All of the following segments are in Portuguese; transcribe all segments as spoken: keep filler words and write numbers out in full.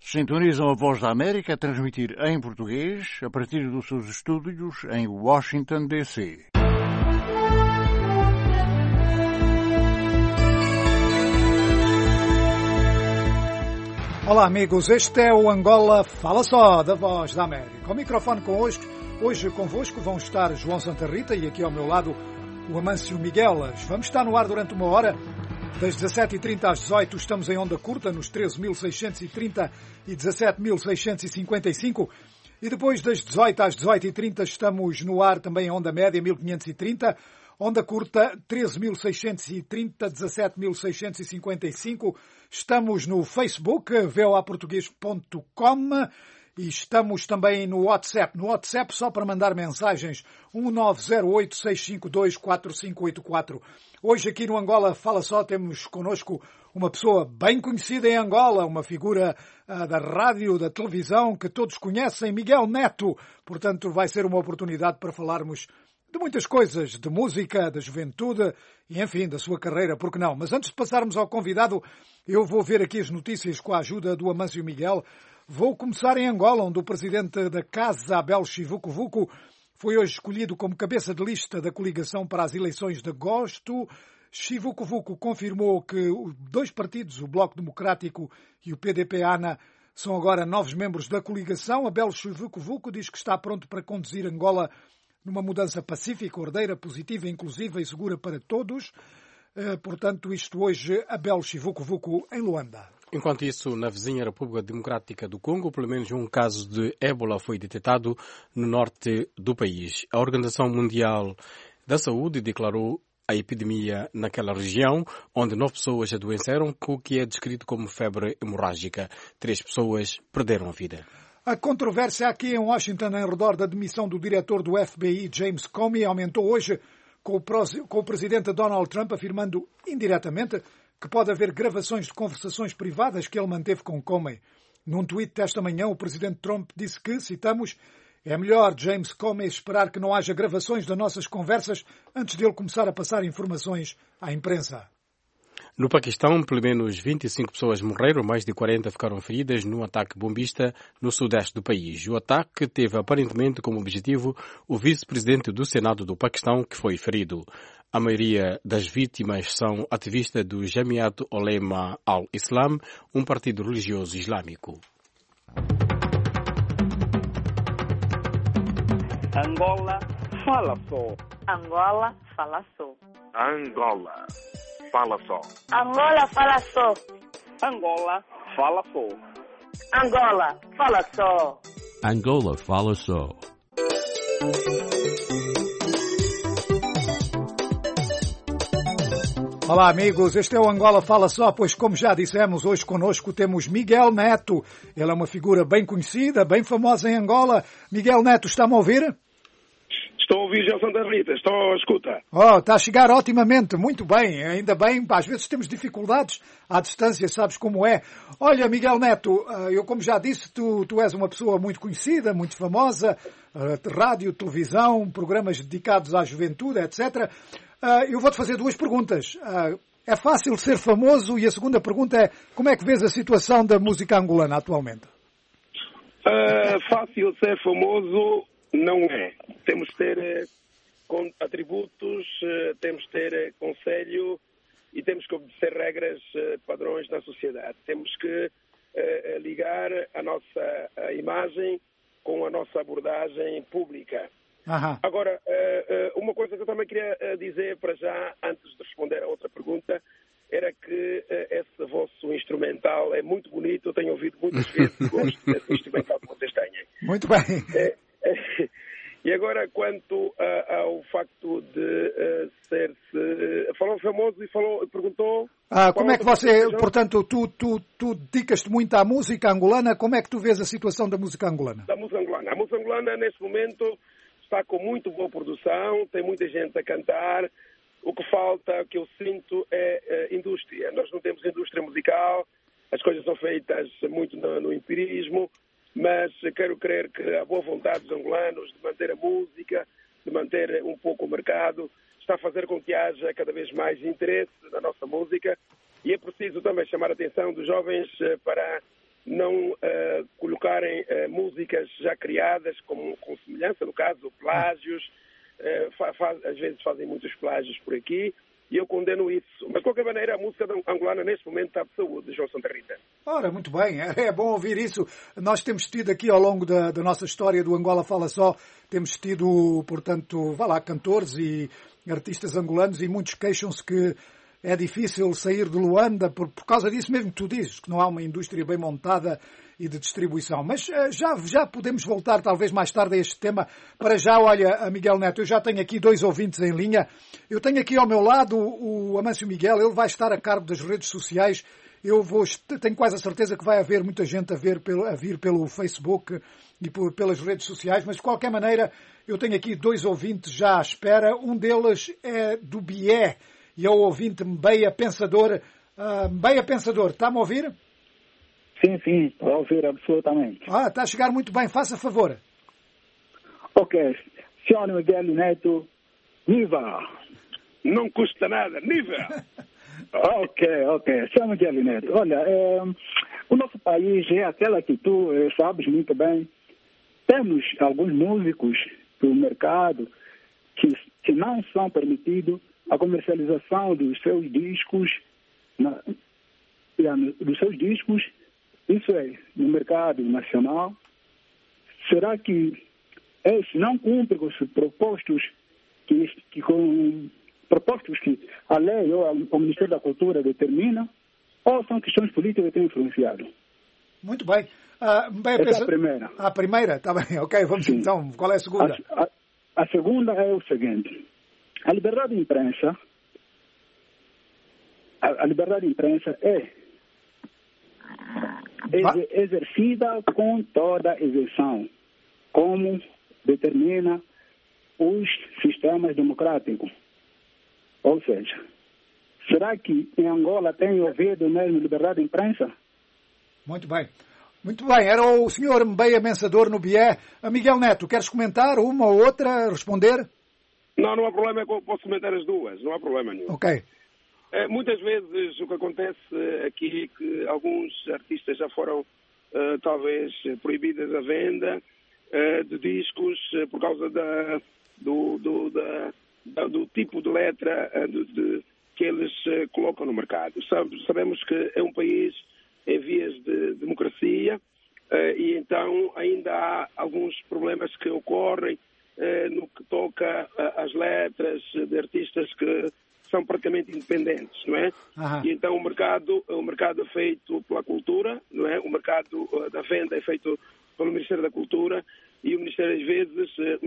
Sintonizam a Voz da América a transmitir em português a partir dos seus estúdios em Washington, D C Olá amigos, este é o Angola Fala Só, da Voz da América. O microfone convosco, hoje convosco vão estar João Santa Rita e aqui ao meu lado o Amâncio Miguelas. Vamos estar no ar durante uma hora, das dezassete e trinta às dezoito estamos em onda curta nos treze mil seiscentos e trinta e dezassete mil seiscentos e cinquenta e cinco e depois das dezoito às dezoito e trinta estamos no ar também em onda média mil quinhentos e trinta, onda curta treze mil seiscentos e trinta, dezassete mil seiscentos e cinquenta e cinco. Estamos no Facebook, v o a português ponto com, e estamos também no WhatsApp. No WhatsApp, só para mandar mensagens, um nove zero oito, seis cinco dois, quatro cinco oito quatro. Hoje aqui no Angola Fala Só temos connosco uma pessoa bem conhecida em Angola, uma figura uh, da rádio, da televisão, que todos conhecem, Miguel Neto. Portanto, vai ser uma oportunidade para falarmos de muitas coisas, de música, da juventude e, enfim, da sua carreira, por que não? Mas antes de passarmos ao convidado, eu vou ver aqui as notícias com a ajuda do Amâncio Miguel. Vou começar em Angola, onde o presidente da Casa, Abel Chivuco-Vuco, foi hoje escolhido como cabeça de lista da coligação para as eleições de agosto. Chivuco-Vuco confirmou que os dois partidos, o Bloco Democrático e o P D P A N A, são agora novos membros da coligação. Abel Chivuco-Vuco diz que está pronto para conduzir Angola numa mudança pacífica, ordeira, positiva, inclusiva e segura para todos. Portanto, isto hoje, Abel Chivuco-Vuco em Luanda. Enquanto isso, na vizinha República Democrática do Congo, pelo menos um caso de ébola foi detectado no norte do país. A Organização Mundial da Saúde declarou a epidemia naquela região, onde nove pessoas adoeceram com o que é descrito como febre hemorrágica. Três pessoas perderam a vida. A controvérsia aqui em Washington em redor da demissão do diretor do F B I, James Comey, aumentou hoje com o, com o presidente Donald Trump afirmando indiretamente que pode haver gravações de conversações privadas que ele manteve com Comey. Num tweet desta manhã, o presidente Trump disse que, citamos, é melhor James Comey esperar que não haja gravações das nossas conversas antes dele começar a passar informações à imprensa. No Paquistão, pelo menos vinte e cinco pessoas morreram, mais de quarenta ficaram feridas num ataque bombista no sudeste do país. O ataque teve aparentemente como objetivo o vice-presidente do Senado do Paquistão, que foi ferido. A maioria das vítimas são ativistas do Jamiat Ulema al-Islam, um partido religioso islâmico. Angola Fala Só. Angola Fala Só. Angola Fala Só. Angola Fala Só. Angola Fala Só. Angola Fala Só. Angola Fala Só. Olá amigos, este é o Angola Fala Só, pois como já dissemos, hoje connosco temos Miguel Neto. Ele é uma figura bem conhecida, bem famosa em Angola. Miguel Neto, está-me a ouvir? Estou a ouvir, João Santa Rita, estou à escuta. Oh, está a chegar otimamente, muito bem, ainda bem, às vezes temos dificuldades à distância, sabes como é. Olha, Miguel Neto, eu como já disse, tu, tu és uma pessoa muito conhecida, muito famosa, rádio, televisão, programas dedicados à juventude, etcétera. Eu vou-te fazer duas perguntas. É fácil ser famoso? E a segunda pergunta é, como é que vês a situação da música angolana atualmente? Uh, fácil ser famoso não é. Temos que ter uh, atributos, uh, temos que ter uh, conselho e temos que obedecer regras, uh, padrões na sociedade. Temos que uh, ligar a nossa a imagem com a nossa abordagem pública. Aham. Agora, uh, uh, uma coisa que eu também queria uh, dizer para já, antes de responder a outra pergunta, era que uh, esse vosso instrumental é muito bonito, eu tenho ouvido muitas vezes, gosto desse instrumental que vocês têm. Muito bem. É, é, e agora, quanto uh, ao facto de uh, ser-se... Uh, falou famoso e falou, perguntou... Ah, como é que você, portanto, tu, tu, tu dedicas-te muito à música angolana, como é que tu vês a situação da música angolana? Da música angolana. A música angolana, neste momento, está com muito boa produção, tem muita gente a cantar. O que falta, o que eu sinto, é, é indústria. Nós não temos indústria musical, as coisas são feitas muito no, no empirismo, mas quero crer que a boa vontade dos angolanos de manter a música, de manter um pouco o mercado, está a fazer com que haja cada vez mais interesse na nossa música, e é preciso também chamar a atenção dos jovens para não uh, colocarem uh, músicas já criadas com, com semelhança, no caso, plágios. Uh, fa, fa, às vezes fazem muitos plágios por aqui. E eu condeno isso. Mas, de qualquer maneira, a música angolana, neste momento, está de saúde, João Santa Rita. Ora, muito bem. É bom ouvir isso. Nós temos tido aqui, ao longo da, da nossa história do Angola Fala Só, temos tido, portanto, vá lá, cantores e artistas angolanos, e muitos queixam-se que é difícil sair de Luanda por, por causa disso mesmo que tu dizes, que não há uma indústria bem montada e de distribuição. Mas uh, já, já podemos voltar, talvez mais tarde, a este tema. Para já, olha, a Miguel Neto, eu já tenho aqui dois ouvintes em linha. Eu tenho aqui ao meu lado o, o Amâncio Miguel, ele vai estar a cargo das redes sociais. Eu vou, tenho quase a certeza que vai haver muita gente a, ver pelo, a vir pelo Facebook e por, pelas redes sociais, mas de qualquer maneira, eu tenho aqui dois ouvintes já à espera. Um deles é do Bié, e é o ouvinte Mbeia Pensador. Uh, Mbeia Pensador, está-me a ouvir? Sim, sim, estou a ouvir absolutamente. Ah, está a chegar muito bem, faça favor. Ok, senhor Miguel Neto, Niva. Não custa nada, Niva. ok, ok, senhor Miguel Neto, olha, é, o nosso país é aquela que tu é, sabes muito bem. Temos alguns músicos do mercado que, que não são permitidos a comercialização dos seus discos, na, dos seus discos, isso é, no mercado nacional. Será que esses não cumprem com os propostos que, que, com, propostos que a lei ou o Ministério da Cultura determina, ou são questões políticas que têm influenciado? Muito bem. Uh, bem Essa pensa... é a primeira. A primeira? Está bem, ok, vamos Sim. então. Qual é a segunda? A, a, a segunda é o seguinte. A liberdade de imprensa, a, a liberdade de imprensa é ex, exercida com toda a isenção, como determina os sistemas democráticos. Ou seja, será que em Angola tem ouvido mesmo liberdade de imprensa? Muito bem. Muito bem, era o senhor Mbeia Pensador no Bié. Miguel Neto, queres comentar uma ou outra, responder? Não, não há problema, eu posso comentar as duas, não há problema nenhum. Ok. É, muitas vezes o que acontece aqui é que alguns artistas já foram, uh, talvez, proibidas a venda uh, de discos uh, por causa da, do, do, da, da, do tipo de letra uh, de, de, que eles uh, colocam no mercado. Sabe, sabemos que é um país em vias de democracia uh, e então ainda há alguns problemas que ocorrem uh, no que toca uh, às letras de artistas que são praticamente independentes, não é? Aham. E então o mercado, o mercado é feito pela cultura, não é? O mercado uh, da venda é feito pelo Ministério da Cultura e o Ministério às vezes uh,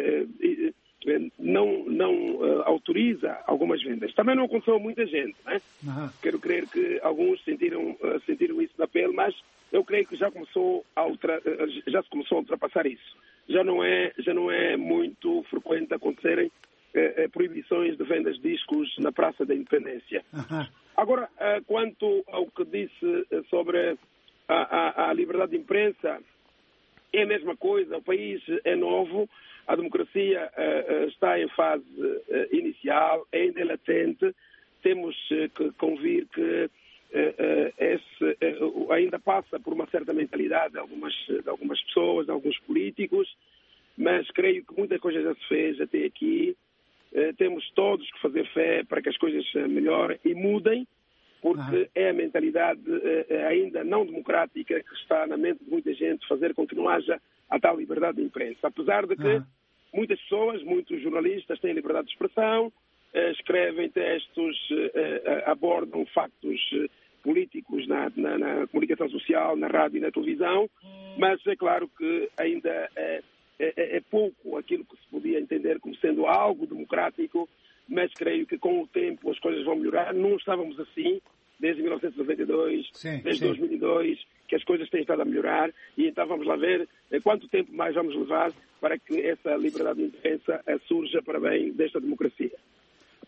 uh, uh, não, não uh, autoriza algumas vendas. Também não aconteceu a muita gente, não é? Aham. Quero crer que alguns sentiram, uh, sentiram isso na pele, mas eu creio que já começou a ultra, uh, já se começou a ultrapassar isso. Já não é, já não é muito frequente acontecerem Eh, proibições de vendas de discos na Praça da Independência. Uh-huh. Agora, eh, quanto ao que disse eh, sobre a, a, a liberdade de imprensa, é a mesma coisa. O país é novo, a democracia eh, está em fase eh, inicial, ainda é latente. Temos eh, que convir que eh, eh, esse eh, ainda passa por uma certa mentalidade de algumas, de algumas pessoas, de alguns políticos, mas creio que muita coisa já se fez até aqui. Uh, temos todos que fazer fé para que as coisas uh, melhorem e mudem, porque uhum. é a mentalidade uh, ainda não democrática que está na mente de muita gente fazer com que não haja a tal liberdade de imprensa. Apesar de que uhum. muitas pessoas, muitos jornalistas têm liberdade de expressão, uh, escrevem textos, uh, abordam factos uh, políticos na, na, na comunicação social, na rádio e na televisão, uhum. mas é claro que ainda uh, É, é pouco aquilo que se podia entender como sendo algo democrático, mas creio que com o tempo as coisas vão melhorar. Não estávamos assim desde mil novecentos e noventa e dois, sim, desde sim. dois mil e dois, que as coisas têm estado a melhorar, e então vamos lá ver quanto tempo mais vamos levar para que essa liberdade de imprensa surja para bem desta democracia.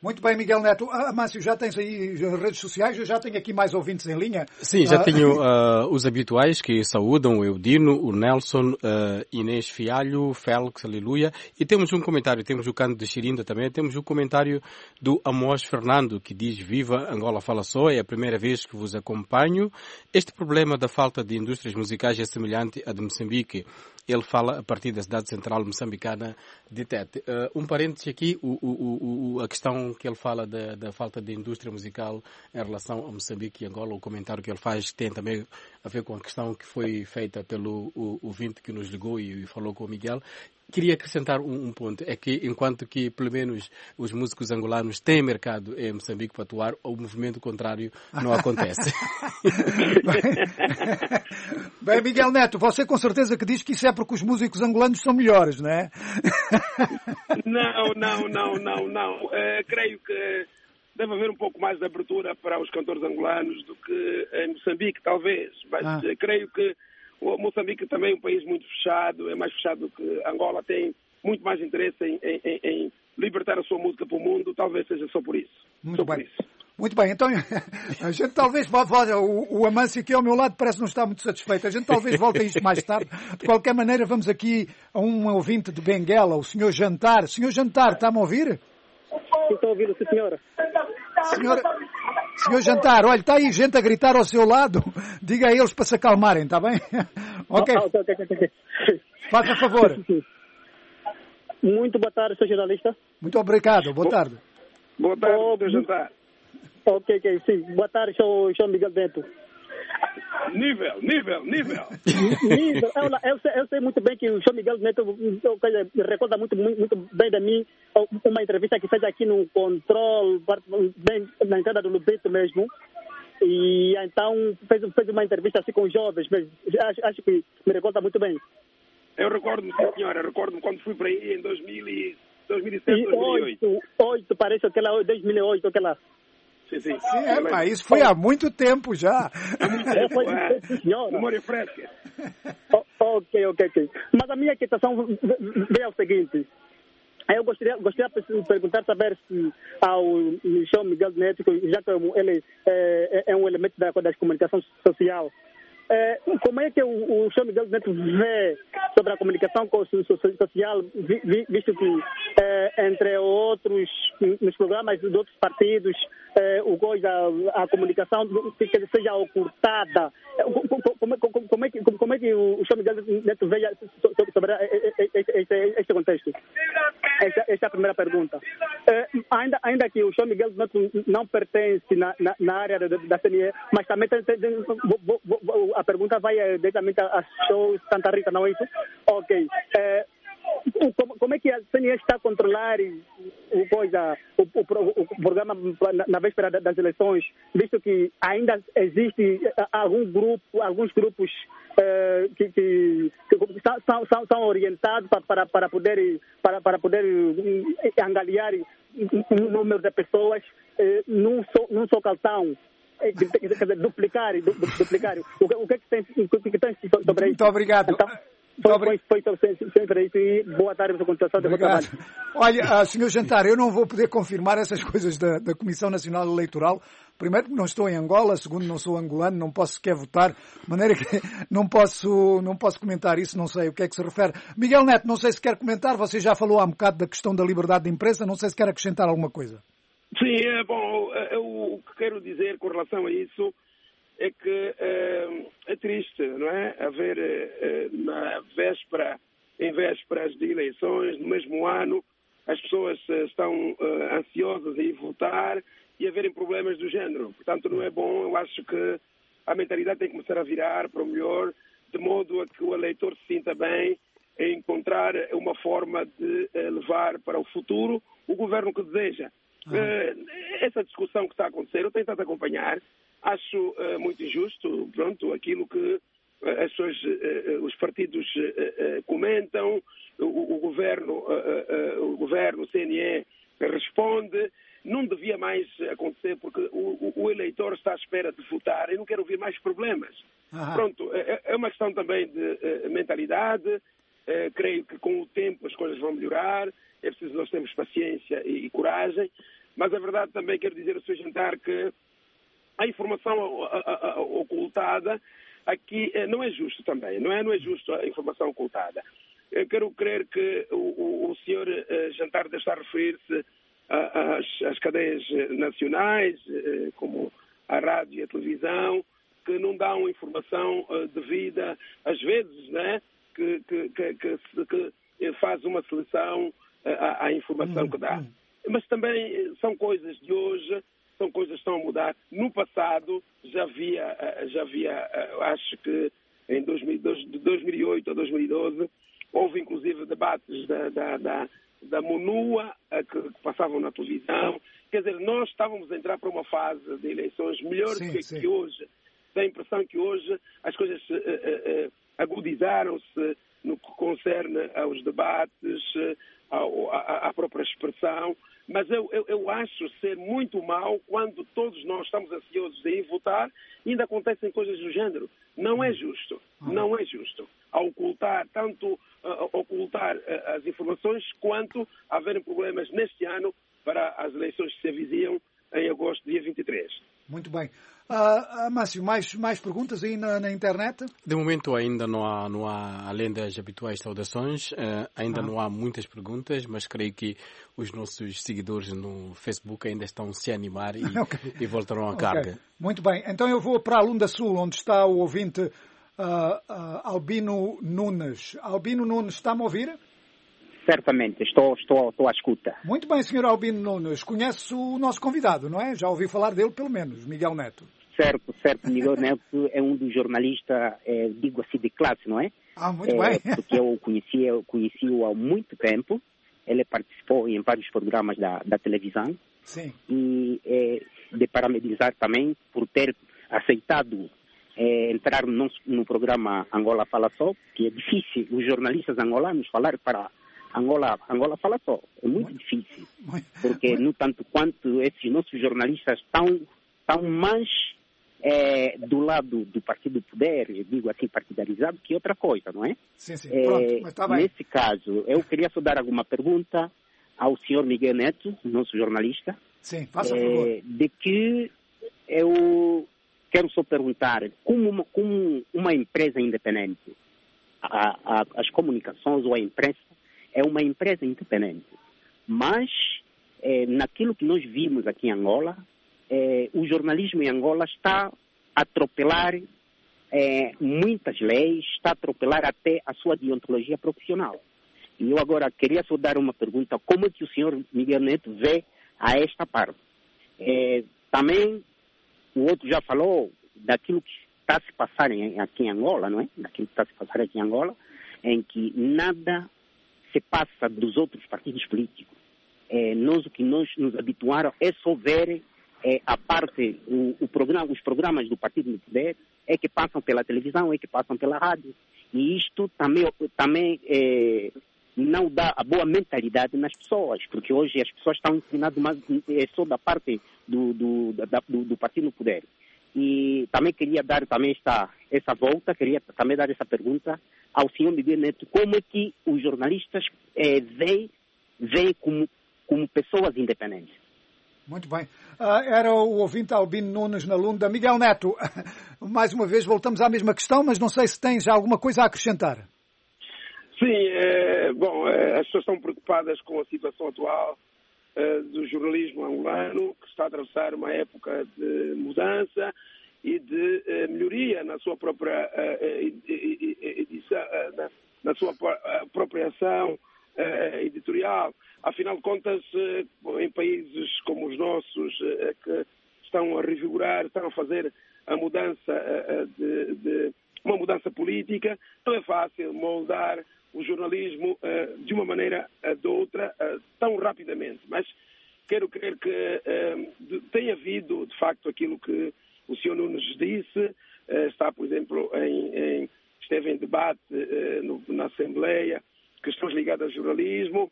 Muito bem, Miguel Neto. Ah, Márcio, já tens aí redes sociais? Eu já tenho aqui mais ouvintes em linha. Sim, já ah, tenho uh, os habituais que saúdam o Eudino, o Nelson, uh, Inês Fialho, Félix, aleluia. E temos um comentário, temos o canto de Xirinda também, temos o comentário do Amós Fernando, que diz: Viva, Angola fala só, é a primeira vez que vos acompanho. Este problema da falta de indústrias musicais é semelhante à de Moçambique. Ele fala a partir da cidade central moçambicana de Tete. Uh, um parênteses aqui, o, o, o, a questão que ele fala da, da falta de indústria musical em relação a Moçambique e Angola, o comentário que ele faz tem também a ver com a questão que foi feita pelo o, ouvinte que nos ligou e, e falou com o Miguel. Queria acrescentar um, um ponto, é que enquanto que pelo menos os músicos angolanos têm mercado em Moçambique para atuar, o movimento contrário não acontece. Bem, Miguel Neto, você com certeza que diz que isso é porque os músicos angolanos são melhores, não é? Não, não, não, não, não. Uh, creio que deve haver um pouco mais de abertura para os cantores angolanos do que em Moçambique, talvez. Mas ah. uh, creio que o Moçambique também é um país muito fechado, é mais fechado do que Angola, tem muito mais interesse em, em, em libertar a sua música para o mundo, talvez seja só por isso. Muito só bem. Por isso. Muito bem, então a gente talvez volte, o, o Amâncio aqui ao meu lado parece não estar muito satisfeito, a gente talvez volte a isto mais tarde. De qualquer maneira, vamos aqui a um ouvinte de Benguela, o senhor Jantar. senhor Jantar, está-me a ouvir? Estou a ouvir, sim, senhora. Senhora... Senhor Jantar, olha, está aí gente a gritar ao seu lado. Diga a eles para se acalmarem, está bem? Ok. Ah, okay, okay, okay. Faça favor. Muito boa tarde, senhor jornalista. Muito obrigado, boa tarde. Boa tarde, oh, senhor Jantar. Ok, ok, sim. Boa tarde, sou, sou Miguel Neto. Nível, nível, nível. nível. Eu, eu, sei, eu sei muito bem que o senhor Miguel Neto recorda muito, muito, muito bem de mim uma entrevista que fez aqui no Control, bem na entrada do Lubito mesmo. E então fez, fez uma entrevista assim com os jovens, mas acho, acho que me recorda muito bem. Eu recordo-me, sim, senhora, recordo-me quando fui para aí em dois mil e sete, dois mil e oito. oito, parece aquela, dois mil e oito, aquela... Sim, sim. Sim, é, mas isso foi há muito tempo já. Há muito tempo, é. Memória fresca. Oh, ok, ok, ok. Mas a minha questão veio ao seguinte. Eu gostaria, gostaria de perguntar, saber se ao senhor Miguel Neto, já que ele é, é um elemento da, da comunicação social, é, como é que o, o senhor Miguel Neto vê sobre a comunicação social, visto que, é, entre outros, nos programas de outros partidos, é, o coisa, a comunicação que seja ocultada? Como, como, como, é que, como é que o senhor Miguel Neto vê sobre este, este contexto? Essa, essa é a primeira pergunta. É, ainda, ainda que o senhor Miguel Neto não pertence na, na, na área da, da C N E, mas também tem, tem, tem, vou, vou, a pergunta vai diretamente a show Santa Rita, não é isso? Ok. É, como, como é que a C N E está a controlar o, coisa, o, o, o programa na, na véspera das eleições, visto que ainda existe algum grupo, alguns grupos é, que, que, que são, são, são orientados para, para, para poder, para, para poder angariar um número de pessoas é, num, só, num só calção? Quer dizer, duplicar, duplicar. O, o que é que tem, o que tem sobre isso? Muito obrigado. Então, foi, foi, foi sempre isso e boa tarde para a continuação do trabalho. Olha, senhor Jantar, eu não vou poder confirmar essas coisas da, da Comissão Nacional Eleitoral. Primeiro, porque não estou em Angola. Segundo, não sou angolano, não posso sequer votar. De maneira que não posso, não posso comentar isso, não sei o que é que se refere. Miguel Neto, não sei se quer comentar. Você já falou há um bocado da questão da liberdade de imprensa. Não sei se quer acrescentar alguma coisa. Sim, é, bom, eu, o que quero dizer com relação a isso é que é, é triste, não é? Haver é, na véspera, em vésperas de eleições, no mesmo ano, as pessoas estão é, ansiosas em votar e haverem problemas do género. Portanto, não é bom. Eu acho que a mentalidade tem que começar a virar para o melhor, de modo a que o eleitor se sinta bem em encontrar uma forma de é, levar para o futuro o governo que deseja. Uh, essa discussão que está a acontecer, eu tenho tentado acompanhar, acho uh, muito injusto, pronto, aquilo que uh, as pessoas, uh, os partidos uh, uh, comentam, o, o governo, uh, uh, o governo, o C N E responde, não devia mais acontecer porque o, o eleitor está à espera de votar e não quer ouvir mais problemas. Aham. Pronto, é, é uma questão também de uh, mentalidade, uh, creio que com o tempo as coisas vão melhorar. É preciso nós termos paciência e, e coragem, mas a verdade também quero dizer ao senhor Jantar que a informação ocultada aqui não é justo também, não é, não é justo a informação ocultada. Eu quero crer que o, o, o senhor Jantar deve estar a referir-se às, às cadeias nacionais, como a rádio e a televisão, que não dão informação devida, às vezes, né, que, que, que, que, que faz uma seleção à, à informação que dá. Mas também são coisas de hoje, são coisas que estão a mudar. No passado já havia, já havia acho que em dois mil, de dois mil e oito a dois mil e doze, houve inclusive debates da, da, da, da MONUA que, que passavam na televisão. Quer dizer, nós estávamos a entrar para uma fase de eleições melhor sim, que, que hoje. Tenho a impressão que hoje as coisas uh, uh, agudizaram-se no que concerne aos debates, ao, à, à própria expressão. Mas eu, eu, eu acho ser muito mau quando todos nós estamos ansiosos de ir votar e ainda acontecem coisas do género. Não é justo. Não é justo. A ocultar, tanto uh, ocultar uh, as informações, quanto haverem problemas neste ano para as eleições que se avizinham em agosto, dia vinte e três. Muito bem. Uh, Márcio, mais, mais perguntas aí na, na internet? De momento ainda não há, não há além das habituais saudações, uh, ainda ah. não há muitas perguntas, mas creio que os nossos seguidores no Facebook ainda estão a se animar e, okay. e voltarão à okay. carga. Muito bem. Então eu vou para a Lunda Sul, onde está o ouvinte uh, uh, Albino Nunes. Albino Nunes, está-me a ouvir? Certamente, estou, estou, estou à escuta. Muito bem, senhor Albino Nunes. Conhece o nosso convidado, não é? Já ouvi falar dele, pelo menos, Miguel Neto. Certo, certo. Miguel Neto é um dos jornalistas, é, digo assim, de classe, não é? Ah, muito é, bem. Porque eu conheci, eu conheci-o há muito tempo. Ele participou em vários programas da, da televisão. Sim. E é, de parabenizar também por ter aceitado é, entrar no, no programa Angola Fala Só, que é difícil os jornalistas angolanos falar para Angola, Angola Fala Só. É muito, muito difícil. Muito, porque, muito... no tanto quanto esses nossos jornalistas estão, estão mais é, do lado do partido do poder, eu digo assim, partidarizado, que outra coisa, não é? Sim, sim. É, pronto, mas está bem. Nesse caso, eu queria só dar alguma pergunta ao senhor Miguel Neto, nosso jornalista. Sim, faça é, favor. De que eu quero só perguntar, como uma, como uma empresa independente, a, a, as comunicações ou a imprensa é uma empresa independente, mas é, naquilo que nós vimos aqui em Angola, é, o jornalismo em Angola está a atropelar é, muitas leis, está a atropelar até a sua deontologia profissional. E eu agora queria só dar uma pergunta, como é que o senhor Miguel Neto vê a esta parte? É, também, o outro já falou daquilo que está se passando aqui em Angola, não é? Daquilo que está se passando aqui em Angola, em que nada se passa dos outros partidos políticos. É, nós, o que nós nos habituaram é só ver é, a parte, o, o programa, os programas do partido do poder é que passam pela televisão, é que passam pela rádio. E isto também, também é, não dá a boa mentalidade nas pessoas, porque hoje as pessoas estão ensinadas mais, é, só da parte do, do, da, do, do partido do poder. E também queria dar também esta, essa volta, queria também dar essa pergunta ao senhor Miguel Neto, como é que os jornalistas é, veem, veem como, como pessoas independentes. Muito bem. Uh, era o ouvinte Albino Nunes na Lunda. Miguel Neto, mais uma vez voltamos à mesma questão, mas não sei se tens alguma coisa a acrescentar. Sim, é, bom, é, as pessoas estão preocupadas com a situação atual é, do jornalismo angolano, que está a atravessar uma época de mudança e de eh, melhoria na sua própria eh, edição, eh, na, na sua própria ação eh, editorial. Afinal de contas, eh, em países como os nossos, eh, que estão a revigorar, estão a fazer a mudança eh, de, de uma mudança política, não é fácil moldar o jornalismo eh, de uma maneira ou de outra eh, tão rapidamente. Mas quero crer que eh, de, tem havido, de facto, aquilo que o senhor Nunes disse, está, por exemplo, em, em, esteve em debate no, na Assembleia, questões ligadas ao jornalismo.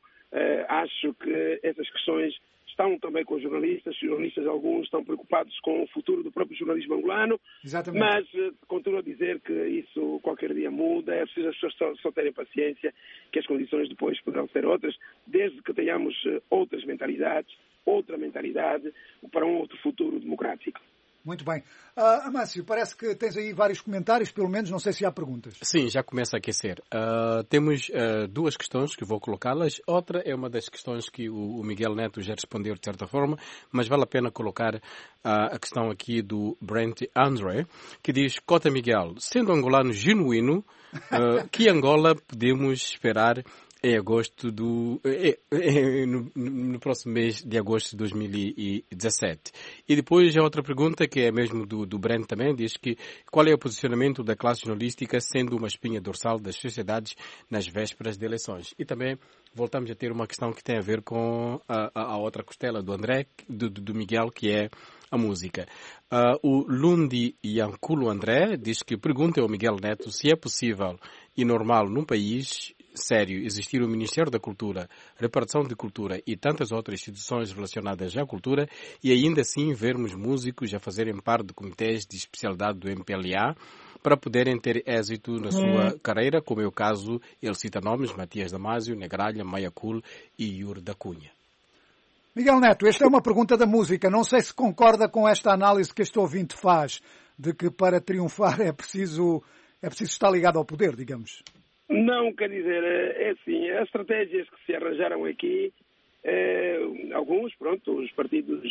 Acho que essas questões estão também com os jornalistas. Os jornalistas, alguns, estão preocupados com o futuro do próprio jornalismo angolano. Exatamente. Mas continuo a dizer que isso qualquer dia muda. É preciso as pessoas só, só terem paciência, que as condições depois poderão ser outras, desde que tenhamos outras mentalidades, outra mentalidade, para um outro futuro democrático. Muito bem. Uh, Amâncio, parece que tens aí vários comentários, pelo menos, não sei se há perguntas. Sim, já começa a aquecer. Uh, temos uh, duas questões que vou colocá-las. Outra é uma das questões que o, o Miguel Neto já respondeu de certa forma, mas vale a pena colocar uh, a questão aqui do Brent Andre, que diz: Cota Miguel, sendo angolano genuíno, uh, que Angola podemos esperar em agosto do, é, é, no, no próximo mês de agosto de dois mil e dezassete. E depois a outra pergunta, que é mesmo do, do Brent também, diz que qual é o posicionamento da classe jornalística sendo uma espinha dorsal das sociedades nas vésperas de eleições. E também voltamos a ter uma questão que tem a ver com a, a, a outra costela do André, do, do Miguel, que é a música. Uh, o Lundi Yanculo André diz que pergunta ao Miguel Neto se é possível e normal num país sério existir o Ministério da Cultura, Repartição de Cultura e tantas outras instituições relacionadas à cultura e ainda assim vermos músicos a fazerem parte de comitês de especialidade do M P L A para poderem ter êxito na sua hum. carreira, como é o caso, ele cita nomes, Matias Damasio, Negralha, Maia Cool e Yuri da Cunha. Miguel Neto, esta é uma pergunta da música. Não sei se concorda com esta análise que este ouvinte faz, de que para triunfar é preciso, é preciso estar ligado ao poder, digamos. Não, quer dizer, é assim, as estratégias que se arranjaram aqui, é, alguns, pronto, os partidos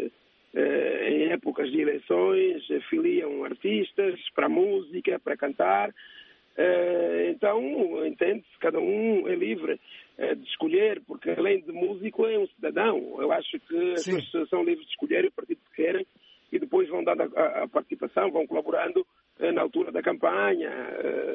é, em épocas de eleições filiam artistas para a música, para cantar, é, então, entende-se, cada um é livre é, de escolher, porque além de músico é um cidadão. Eu acho que as pessoas são livres de escolher o partido que querem e depois vão dando a, a participação, vão colaborando é, na altura da campanha. É,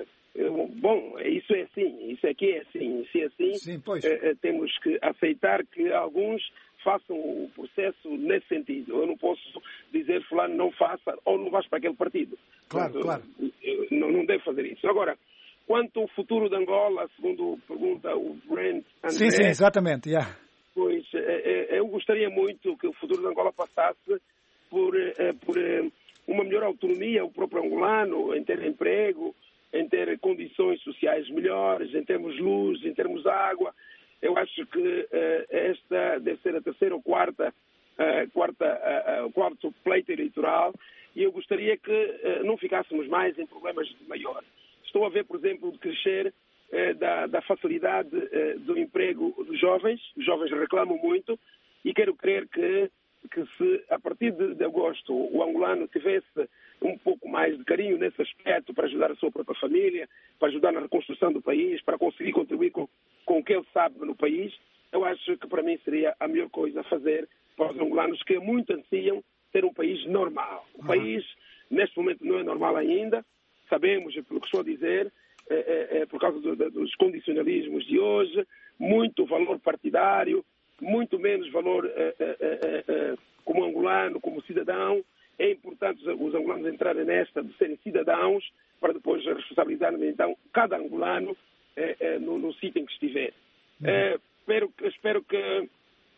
Bom, isso é assim, isso aqui é assim, se é assim, Sim, eh, temos que aceitar que alguns façam o processo nesse sentido. Eu não posso dizer fulano não faça ou não vais para aquele partido. Claro, Mas, claro. Eu, não, não devo fazer isso. Agora, quanto ao futuro de Angola, segundo pergunta o Brent André, Sim, sim, exatamente, yeah. Pois, eh, eu gostaria muito que o futuro de Angola passasse por, eh, por eh, uma melhor autonomia, o próprio angolano, em ter emprego, em ter condições sociais melhores, em termos de luz, em termos de água. Eu acho que uh, esta deve ser a terceira ou quarta, uh, quarta, uh, uh, quarto pleito eleitoral e eu gostaria que uh, não ficássemos mais em problemas maior. Estou a ver, por exemplo, de crescer uh, da, da facilidade uh, do emprego dos jovens. Os jovens reclamam muito e quero crer que, que se a partir de, de agosto o angolano tivesse um pouco mais de carinho nesse aspecto para ajudar a sua própria família, para ajudar na reconstrução do país, para conseguir contribuir com, com o que ele sabe no país, eu acho que para mim seria a melhor coisa a fazer para os angolanos que muito ansiam ter um país normal. O uhum. país, neste momento, não é normal ainda, sabemos, pelo que estou a dizer, é, é, é por causa do, dos condicionalismos de hoje, muito valor partidário, muito menos valor é, é, é, é, como angolano, como cidadão. É importante os angolanos entrarem nesta de serem cidadãos para depois responsabilizarem então cada angolano eh, eh, no, no sítio em que estiver. Uhum. Eh, espero, espero que,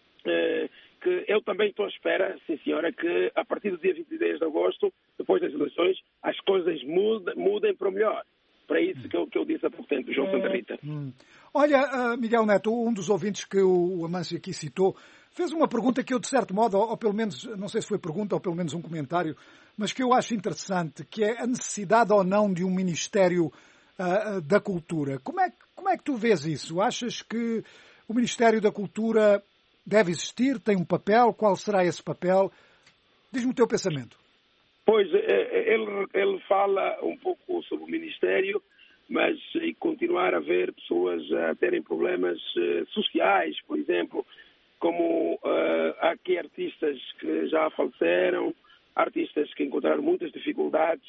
eh, que eu também estou à espera, sim senhora, que a partir do dia vinte e dez de agosto, depois das eleições, as coisas mudem, mudem para o melhor. Para isso que eu, que eu disse há pouco tempo, João Santa Rita. Hum. Olha, uh, Miguel Neto, um dos ouvintes que o Amâncio aqui citou, fez uma pergunta que eu, de certo modo, ou, ou pelo menos, não sei se foi pergunta ou pelo menos um comentário, mas que eu acho interessante, que é a necessidade ou não de um Ministério uh, da Cultura. Como é, como é que tu vês isso? Achas que o Ministério da Cultura deve existir, tem um papel? Qual será esse papel? Diz-me o teu pensamento. Pois, ele, ele fala um pouco sobre o Ministério, mas e continuar a ver pessoas a terem problemas uh, sociais, por exemplo, como uh, há aqui artistas que já faleceram, artistas que encontraram muitas dificuldades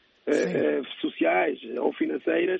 uh, uh, sociais ou financeiras,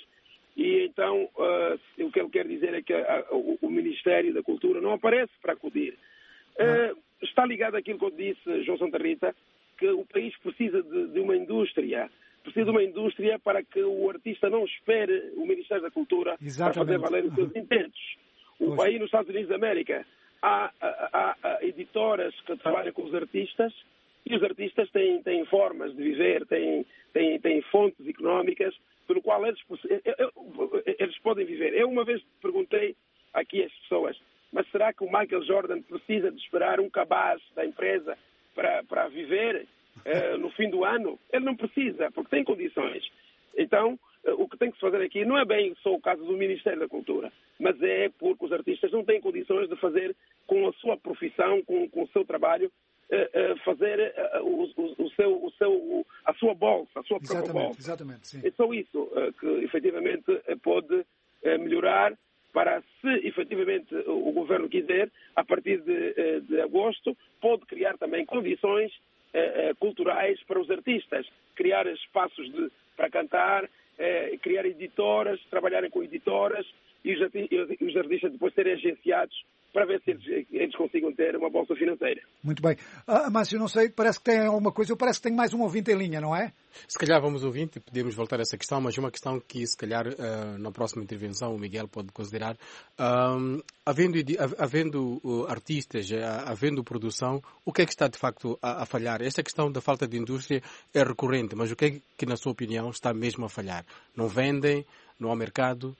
e então uh, o que ele quer dizer é que a, o, o Ministério da Cultura não aparece para acudir. Uh, está ligado àquilo que eu disse, João Santa Rita, que o país precisa de, de uma indústria, precisa de uma indústria para que o artista não espere o Ministério da Cultura Exatamente. Para fazer valer os seus intentos. O país nos Estados Unidos da América há, há, há editoras que trabalham com os artistas e os artistas têm, têm formas de viver, têm, têm, têm fontes económicas pelo qual eles, eles podem viver. Eu uma vez perguntei aqui às pessoas, Mas será que o Michael Jordan precisa de esperar um cabaz da empresa para, para viver uh, no fim do ano? Ele não precisa, porque tem condições. Então, uh, o que tem que se fazer aqui não é bem só o caso do Ministério da Cultura, mas é porque os artistas não têm condições de fazer com a sua profissão, com, com o seu trabalho, uh, uh, fazer uh, o, o, o seu, o seu, a sua bolsa, a sua própria exatamente, bolsa. Exatamente, sim. É só isso uh, que, efetivamente, uh, pode uh, melhorar para, se efetivamente o governo quiser, a partir de, de agosto, pode criar também condições eh, culturais para os artistas, criar espaços de, para cantar, eh, criar editoras, trabalharem com editoras e os, e os artistas depois serem agenciados para ver se eles, eles consigam ter uma bolsa financeira. Muito bem. Ah, Márcio, não sei, parece que tem alguma coisa, eu parece que tenho mais um ouvinte em linha, não é? Se calhar vamos ouvir, podemos voltar a essa questão, mas uma questão que se calhar uh, na próxima intervenção o Miguel pode considerar. Um, havendo havendo uh, artistas, uh, havendo produção, o que é que está de facto a, a falhar? Esta questão da falta de indústria é recorrente, mas o que é que, na sua opinião, está mesmo a falhar? Não vendem? Não há mercado?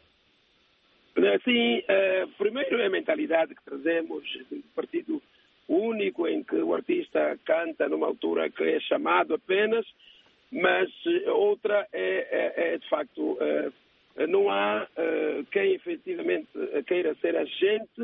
Sim, uh, primeiro é a mentalidade que trazemos do partido único, em que o artista canta numa altura que é chamado apenas, mas outra é, é, é de facto, uh, não há uh, quem efetivamente queira ser agente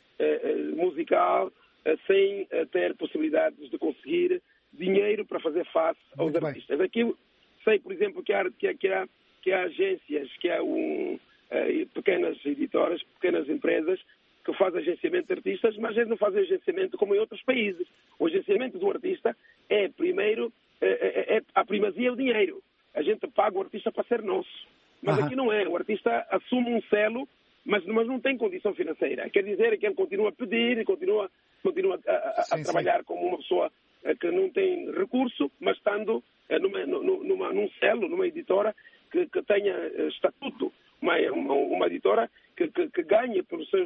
uh, musical uh, sem uh, ter possibilidades de conseguir dinheiro para fazer face aos Muito artistas. Bem. Aqui sei, por exemplo, que há, que há, que há, que há agências, que há um... pequenas editoras, pequenas empresas que fazem agenciamento de artistas, mas eles não fazem agenciamento como em outros países. O agenciamento do artista é, primeiro, é, é, a primazia é o dinheiro. A gente paga o artista para ser nosso. Mas Aham. Aqui não é. O artista assume um selo, mas, mas não tem condição financeira. Quer dizer que ele continua a pedir e continua, continua a, a, sim, a trabalhar sim. como uma pessoa que não tem recurso, mas estando numa, numa, num selo, numa editora que, que tenha estatuto. Uma, uma, uma editora que, que, que ganhe pelos seus,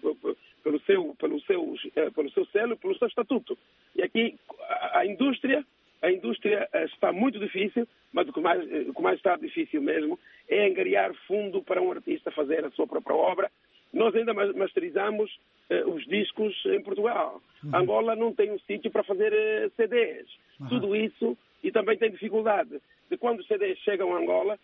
pelo, seu, pelo, seu, pelo seu selo e pelo seu estatuto. E aqui a, a indústria, a indústria está muito difícil, mas o que, mais, o que mais está difícil mesmo é angariar fundo para um artista fazer a sua própria obra. Nós ainda masterizamos uh, os discos em Portugal. Uhum. Angola não tem um sítio para fazer uh, C Ds. Uhum. Tudo isso, e também tem dificuldade de quando os C Ds chegam a Angola,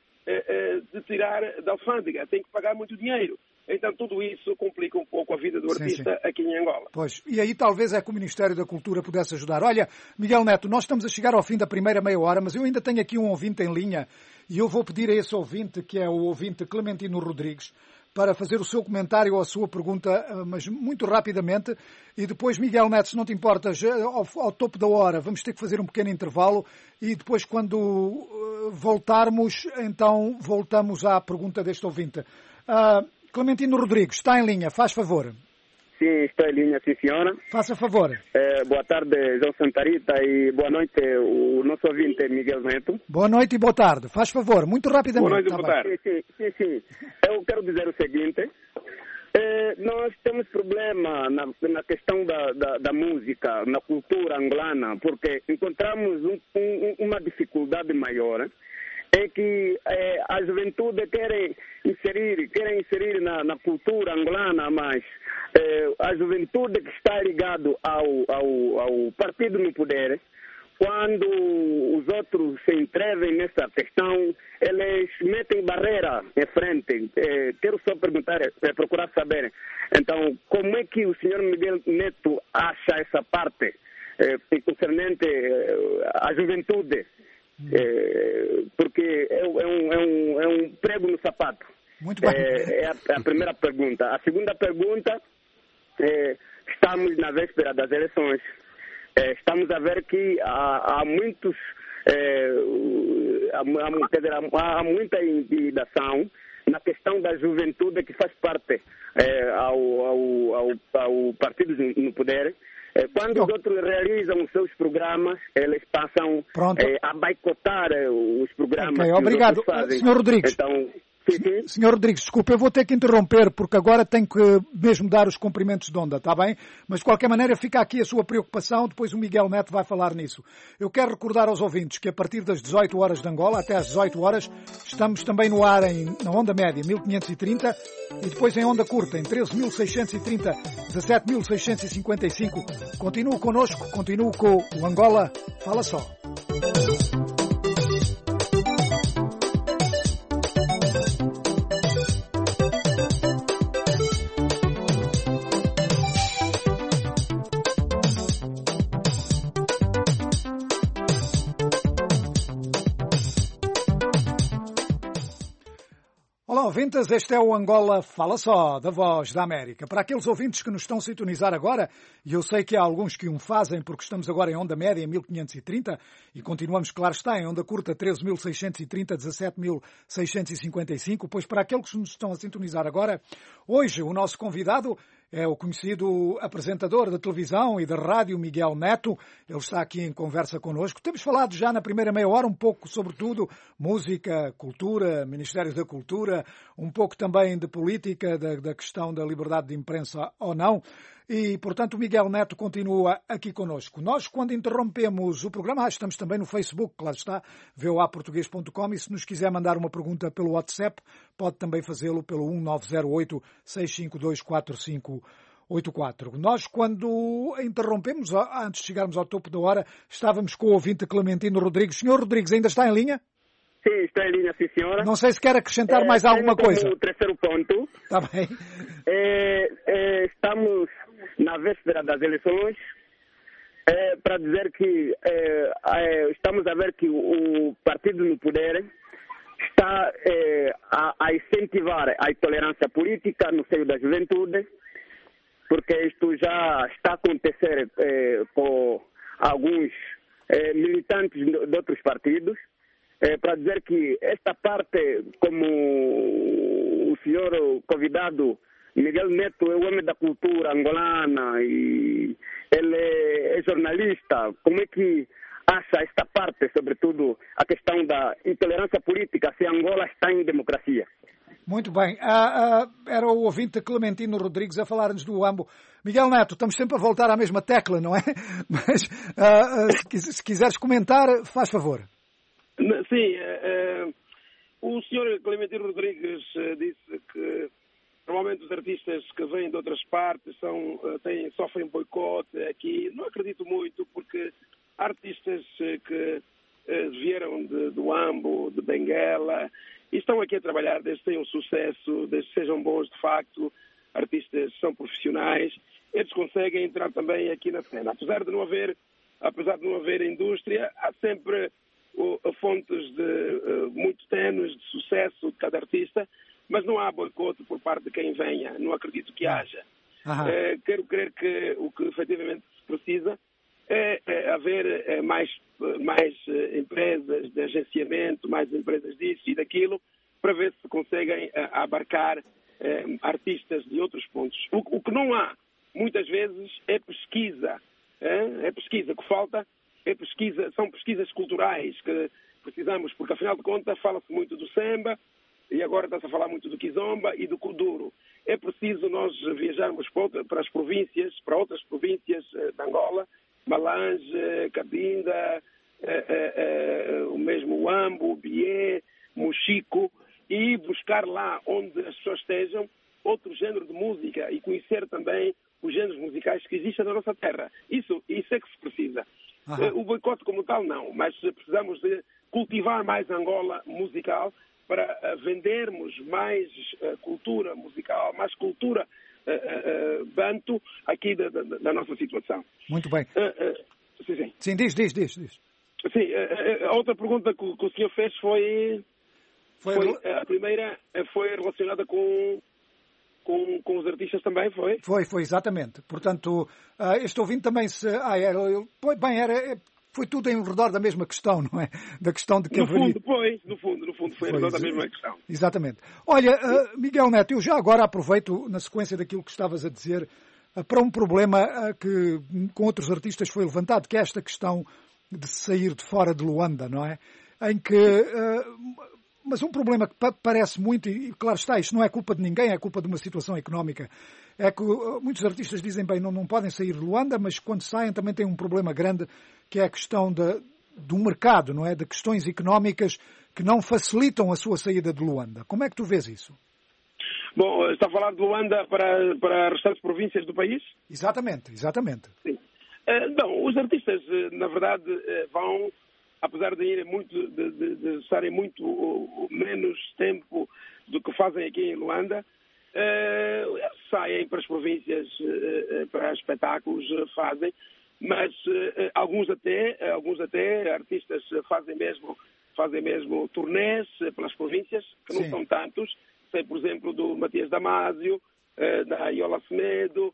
de tirar da alfândega, tem que pagar muito dinheiro. Então tudo isso complica um pouco a vida do artista sim, sim. aqui em Angola. Pois, e aí talvez é que o Ministério da Cultura pudesse ajudar. Olha, Miguel Neto, nós estamos a chegar ao fim da primeira meia hora, mas eu ainda tenho aqui um ouvinte em linha e eu vou pedir a esse ouvinte, que é o ouvinte Clementino Rodrigues, para fazer o seu comentário ou a sua pergunta, mas muito rapidamente. E depois, Miguel Neto, se não te importas, ao, ao topo da hora, vamos ter que fazer um pequeno intervalo e depois, quando uh, voltarmos, então voltamos à pergunta deste ouvinte. Uh, Clementino Rodrigues, está em linha, faz favor. Sim, estou em linha, sim, senhora. Faça favor. É, boa tarde, João Santarita, e boa noite, o nosso ouvinte Miguel Neto. Boa noite e boa tarde. Faz favor, muito rapidamente. Boa noite e boa tarde. Sim, sim, sim. Eu quero dizer o seguinte. É, nós temos problema na, na questão da, da, da música, na cultura angolana, porque encontramos um, um, uma dificuldade maior. É que é, a juventude quer inserir, quer inserir na, na cultura angolana, mas é, a juventude que está ligada ao, ao, ao partido no poder, quando os outros se inscrevem nessa questão, eles metem barreira em frente. É, quero só perguntar, é, procurar saber, então, como é que o senhor Miguel Neto acha essa parte é, concernente é, à juventude? É, porque é, é, um, é, um, é um prego no sapato. Muito bem. É, é, a, é a primeira pergunta. A segunda pergunta, é, estamos na véspera das eleições. É, estamos a ver que há, há muitos, é, há, há, quer dizer, há, há muita intimidação na questão da juventude que faz parte é, ao, ao, ao, ao partido no poder. Quando os outros realizam os seus programas, eles passam eh, a boicotar os programas okay, que obrigado. os outros fazem. senhor Rodrigues. Então, Sim. senhor Rodrigues, desculpe, eu vou ter que interromper, porque agora tenho que mesmo dar os cumprimentos de onda, está bem? Mas, de qualquer maneira, fica aqui a sua preocupação, depois o Miguel Neto vai falar nisso. Eu quero recordar aos ouvintes que a partir das dezoito horas de Angola, até às dezoito horas, estamos também no ar em, na onda média, mil quinhentos e trinta, e depois em onda curta, em treze mil seiscentos e trinta, dezassete mil seiscentos e cinquenta e cinco. Continuo connosco, continuo com o Angola Fala Só. Olá, ouvintes, este é o Angola Fala Só, da Voz da América. Para aqueles ouvintes que nos estão a sintonizar agora, e eu sei que há alguns que o fazem porque estamos agora em onda média em mil quinhentos e trinta e continuamos, claro está, em onda curta treze mil seiscentos e trinta, dezassete mil seiscentos e cinquenta e cinco, pois para aqueles que nos estão a sintonizar agora, hoje o nosso convidado é o conhecido apresentador da televisão e da rádio Miguel Neto. Ele está aqui em conversa connosco. Temos falado já na primeira meia hora um pouco sobre tudo, música, cultura, Ministério da Cultura, um pouco também de política, da, da questão da liberdade de imprensa ou não. E, portanto, o Miguel Neto continua aqui connosco. Nós, quando interrompemos o programa, ah, estamos também no Facebook, claro está, v o a português ponto com, e se nos quiser mandar uma pergunta pelo WhatsApp, pode também fazê-lo pelo um nove zero oito, seis cinco dois, quatro cinco oito quatro. Nós, quando interrompemos, antes de chegarmos ao topo da hora, estávamos com o ouvinte Clementino Rodrigues. Senhor Rodrigues, ainda está em linha? Sim, está em linha, sim, senhora. Não sei se quer acrescentar é, mais alguma coisa. O terceiro ponto. Está bem. É, é, estamos na véspera das eleições, é, para dizer que é, é, estamos a ver que o, o partido no poder está é, a, a incentivar a intolerância política no seio da juventude, porque isto já está a acontecer é, com alguns é, militantes de outros partidos. É, para dizer que esta parte, como o senhor convidado Miguel Neto é o homem da cultura angolana e ele é jornalista, como é que acha esta parte, sobretudo a questão da intolerância política, se Angola está em democracia? Muito bem. Ah, ah, era o ouvinte Clementino Rodrigues a falar-nos do AMBO. Miguel Neto, estamos sempre a voltar à mesma tecla, não é? Mas ah, ah, se, se quiseres comentar, faz favor. Sim, uh, uh, o senhor Clementino Rodrigues uh, disse que normalmente os artistas que vêm de outras partes são, uh, têm, sofrem boicote aqui. Não acredito muito, porque há artistas uh, que uh, vieram de, do Ambo, de Benguela, e estão aqui a trabalhar desde que tenham sucesso, desde que sejam bons de facto, artistas são profissionais, eles conseguem entrar também aqui na cena. Apesar de não haver, apesar de não haver indústria, há sempre fontes de, uh, muito tenues de sucesso de cada artista, mas não há boicote por parte de quem venha, não acredito que haja. Uh, quero crer que o que efetivamente se precisa é, é haver é, mais, mais uh, empresas de agenciamento, mais empresas disso e daquilo, para ver se conseguem uh, abarcar uh, artistas de outros pontos. O, o que não há, muitas vezes, é pesquisa. Uh, é pesquisa que falta. É pesquisa, são pesquisas culturais que precisamos, porque afinal de contas fala-se muito do Semba e agora está-se a falar muito do Kizomba e do Kuduro. É preciso nós viajarmos para as províncias, para outras províncias de Angola, Malange, Cabinda, eh, eh, o mesmo Uambo, Bié, Mochico, e buscar lá onde as pessoas estejam outro género de música e conhecer também os géneros musicais que existem na nossa terra. Isso, isso é que se precisa. Uhum. O boicote como tal não, mas precisamos de cultivar mais Angola musical para vendermos mais uh, cultura musical, mais cultura uh, uh, banto aqui da, da, da nossa situação. Muito bem. Uh, uh, sim, sim. Sim, diz, diz, diz. diz. Sim, uh, a outra pergunta que, que o senhor fez foi... Foi, foi a primeira foi relacionada com... Com, com os artistas também, foi? Foi, foi, exatamente. Portanto, uh, este ouvinte também se... Ah, era, bem, era, foi tudo em redor da mesma questão, não é? Da questão de que no haveria... fundo, foi, no fundo, no fundo, foi, foi em redor da mesma questão. Exatamente. Olha, uh, Miguel Neto, eu já agora aproveito, na sequência daquilo que estavas a dizer, uh, para um problema uh, que com outros artistas foi levantado, que é esta questão de sair de fora de Luanda, não é? Em que... Uh, mas um problema que parece muito, e claro está, isto não é culpa de ninguém, é culpa de uma situação económica, é que muitos artistas dizem, bem, não, não podem sair de Luanda, mas quando saem também têm um problema grande, que é a questão de, do mercado, não é? De questões económicas que não facilitam a sua saída de Luanda. Como é que tu vês isso? Bom, está a falar de Luanda para, para as restantes províncias do país? Exatamente, exatamente. Sim. Uh, bom, os artistas, uh, na verdade, uh, vão, apesar de irem muito, de, de, de estarem muito uh, menos tempo do que fazem aqui em Luanda, uh, saem para as províncias, uh, para espetáculos, uh, fazem, mas uh, alguns até, uh, alguns até, artistas fazem mesmo, fazem mesmo turnés uh, pelas províncias, que não Sim. são tantos. Sei, por exemplo, do Matias Damasio, uh, da Iola Semedo,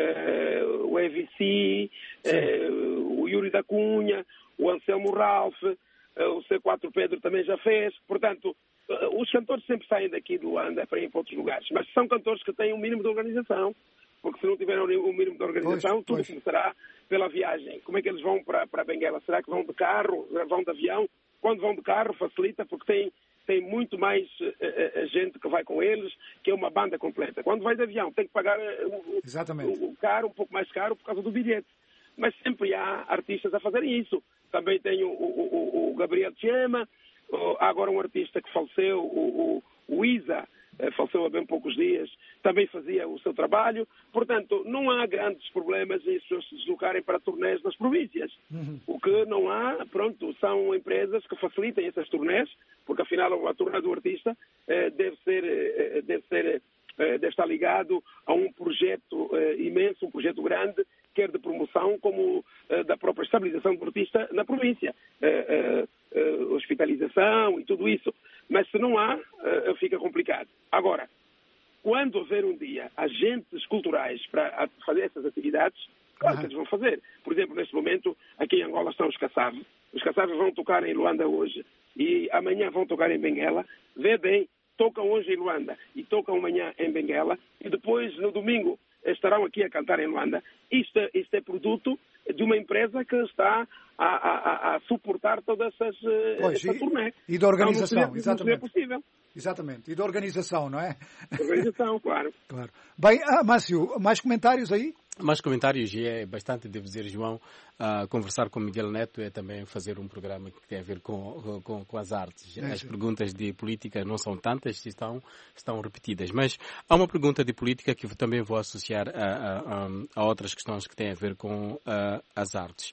uh, o E V C, uh, o Yuri da Cunha, o Anselmo Ralph, uh, o C quatro Pedro também já fez. Portanto, uh, os cantores sempre saem daqui de Luanda para ir para outros lugares. Mas são cantores que têm um mínimo de organização, porque se não tiverem um mínimo de organização, pois, tudo pois. começará pela viagem. Como é que eles vão para, para Benguela? Será que vão de carro? Vão de avião? Quando vão de carro, facilita, porque tem... tem muito mais uh, gente que vai com eles, que é uma banda completa. Quando vai de avião, tem que pagar uh, o, o caro, um pouco mais caro, por causa do bilhete. Mas sempre há artistas a fazerem isso. Também tem o, o, o Gabriel Chema, uh, há agora um artista que faleceu, o, o, o Isa, uh, faleceu há bem poucos dias, também fazia o seu trabalho. Portanto, não há grandes problemas em as pessoas se deslocarem para turnés nas províncias. Uhum. O que não há, pronto, são empresas que facilitem essas turnés, porque afinal a turnê do artista eh, deve ser, eh, deve ser, eh, deve estar ligado a um projeto eh, imenso, um projeto grande, quer de promoção como eh, da própria estabilização do artista na província, eh, eh, eh, hospitalização e tudo isso. Mas se não há, eh, fica complicado. Agora, quando houver um dia agentes culturais para fazer essas atividades, claro que eles vão fazer. Por exemplo, neste momento, aqui em Angola estão os Kassav. Os Kassav vão tocar em Luanda hoje e amanhã vão tocar em Benguela. Vê bem, tocam hoje em Luanda e tocam amanhã em Benguela e depois, no domingo, estarão aqui a cantar em Luanda. Isto, isto é produto de uma empresa que está a, a, a suportar todas essas pois, essa turnê. E da organização, não, não seria, exatamente. Não seria possível. Exatamente. E da organização, não é? Organização, claro. claro. Bem, ah, Márcio, mais comentários aí? Mais comentários, e é bastante, devo dizer, João, uh, conversar com Miguel Neto é também fazer um programa que tem a ver com, com, com as artes. É, as sim. perguntas de política não são tantas, estão, estão repetidas. Mas há uma pergunta de política que também vou associar a, a, a outras questões que têm a ver com uh, as artes.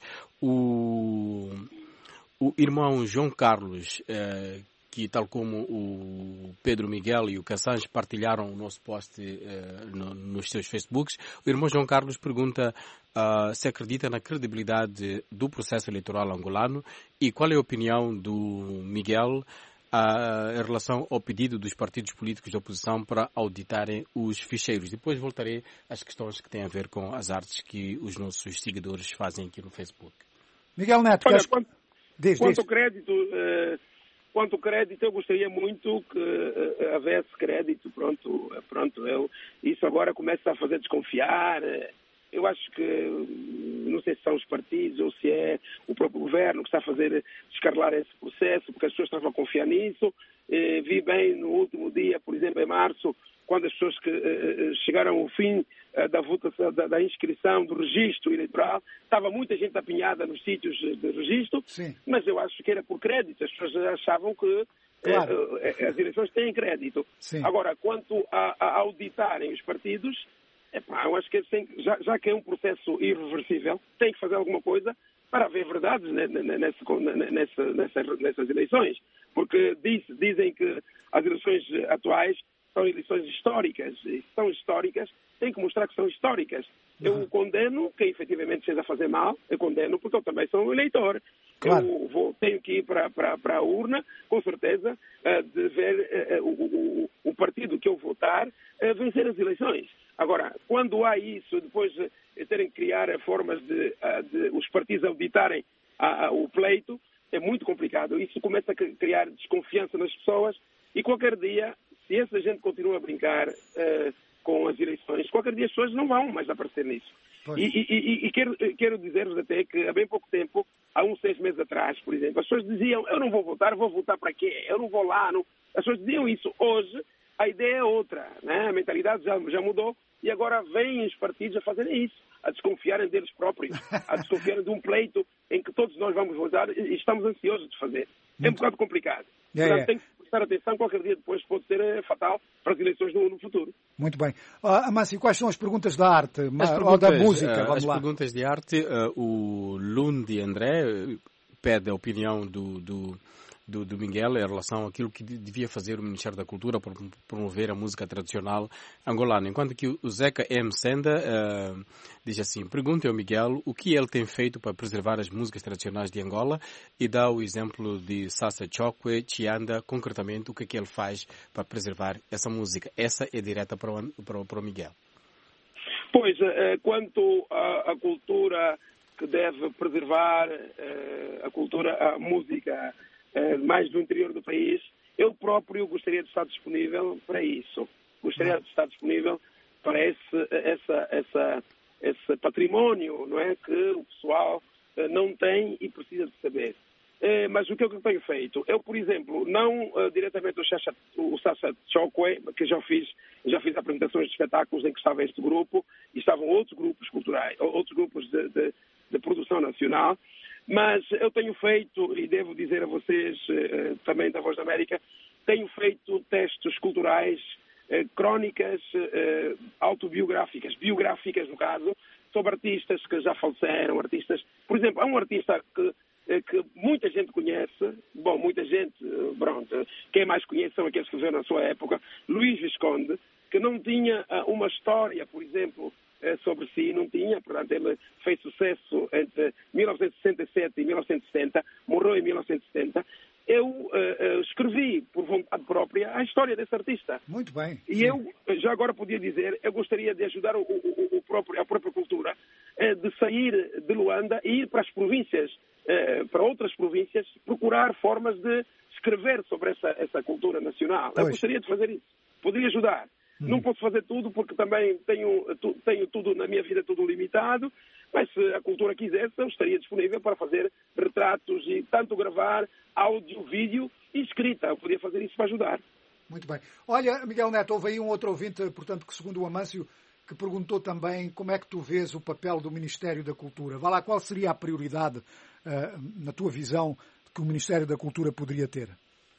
O, o irmão João Carlos, uh, que tal como o Pedro Miguel e o Cassange partilharam o nosso post uh, no, nos seus Facebooks, o irmão João Carlos pergunta uh, se acredita na credibilidade do processo eleitoral angolano e qual é a opinião do Miguel uh, em relação ao pedido dos partidos políticos de oposição para auditarem os ficheiros. Depois voltarei às questões que têm a ver com as artes que os nossos seguidores fazem aqui no Facebook. Miguel Neto, Olha, queres... quanto, diz, quanto diz. crédito... Uh... Quanto ao crédito, eu gostaria muito que uh, houvesse crédito. Pronto, uh, pronto eu, isso agora começa a fazer desconfiar. Uh, eu acho que, uh, não sei se são os partidos ou se é o próprio governo que está a fazer descarrilar esse processo, porque as pessoas estavam a confiar nisso. Uh, vi bem no último dia, por exemplo, em março, quando as pessoas que uh, chegaram ao fim uh, da votação, da, da inscrição, do registro eleitoral, estava muita gente apinhada nos sítios de registro, Sim. mas eu acho que era por crédito. As pessoas achavam que claro. uh, uh, as eleições têm crédito. Sim. Agora, quanto a, a auditarem os partidos, epá, eu acho que eles têm, já, já que é um processo irreversível, têm que fazer alguma coisa para haver verdades nessa, nessa, nessa, nessas eleições. Porque diz, dizem que as eleições atuais são eleições históricas, e se são históricas, tem que mostrar que são históricas. Uhum. Eu condeno quem efetivamente esteja a fazer mal, eu condeno porque eu também sou um eleitor. Claro. Eu vou, tenho que ir para, para, para a urna, com certeza, uh, de ver uh, o, o, o partido que eu votar uh, vencer as eleições. Agora, quando há isso, depois uh, terem que criar formas de, uh, de os partidos auditarem uh, uh, o pleito, é muito complicado. Isso começa a criar desconfiança nas pessoas e qualquer dia, se essa gente continua a brincar, uh, com as eleições, qualquer dia as pessoas não vão mais aparecer nisso. E, e, e, e quero, quero dizer-vos até que há bem pouco tempo, há uns seis meses atrás, por exemplo, as pessoas diziam, eu não vou votar, vou votar para quê? Eu não vou lá. Não... As pessoas diziam isso. Hoje, a ideia é outra, né? A mentalidade já, já mudou e agora vêm os partidos a fazerem isso, a desconfiarem deles próprios, a desconfiarem de um pleito em que todos nós vamos votar e estamos ansiosos de fazer. É um bocado complicado. É, Portanto, é. tem que prestar atenção, qualquer dia depois pode ser é, fatal para as eleições no, no futuro. Muito bem. Uh, Amâncio, quais são as perguntas da arte? As ou da música? Uh, Vamos as lá. perguntas de arte, uh, o Lundi André uh, pede a opinião do, do, do, do Miguel em relação àquilo que devia fazer o Ministério da Cultura para promover a música tradicional angolana. Enquanto que o Zeca M. Senda uh, diz assim, pergunta ao Miguel o que ele tem feito para preservar as músicas tradicionais de Angola e dá o exemplo de Sassa Chokwe, Chianda, concretamente o que é que ele faz para preservar essa música. Essa é direta para o, para o, para o Miguel. Pois, uh, quanto à, à cultura que deve preservar, uh, a cultura, a música mais do interior do país, eu próprio gostaria de estar disponível para isso. Gostaria de estar disponível para esse, essa, essa, esse património, não é, que o pessoal não tem e precisa de saber. Mas o que eu tenho feito? Eu, por exemplo, não diretamente o Sassa Chokwe, que já fiz, já fiz apresentações de espetáculos em que estava este grupo e estavam outros grupos culturais, outros grupos de, de, de produção nacional. Mas eu tenho feito, e devo dizer a vocês, eh, também da Voz da América, tenho feito textos culturais, eh, crónicas eh, autobiográficas, biográficas no caso, sobre artistas que já faleceram, artistas... Por exemplo, há um artista que, eh, que muita gente conhece, bom, muita gente, eh, pronto, quem mais conhece são aqueles que viveram na sua época, Luís Visconde, que não tinha uh, uma história, por exemplo, sobre si, não tinha, portanto ele fez sucesso entre mil novecentos e sessenta e sete e mil novecentos e setenta, morreu em mil novecentos e setenta. Eu uh, uh, escrevi, por vontade própria, a história desse artista. Muito bem. E sim. eu, já agora podia dizer, eu gostaria de ajudar o, o, o próprio, a própria cultura, uh, de sair de Luanda e ir para as províncias, uh, para outras províncias, procurar formas de escrever sobre essa, essa cultura nacional. Pois. Eu gostaria de fazer isso. Poderia ajudar. Hum. Não posso fazer tudo porque também tenho, tenho tudo na minha vida, tudo limitado, mas se a cultura quisesse, eu estaria disponível para fazer retratos e tanto gravar áudio, vídeo e escrita. Eu podia fazer isso para ajudar. Muito bem. Olha, Miguel Neto, houve aí um outro ouvinte, portanto, que segundo o Amâncio, que perguntou também como é que tu vês o papel do Ministério da Cultura. Vá lá, qual seria a prioridade, uh, na tua visão, que o Ministério da Cultura poderia ter?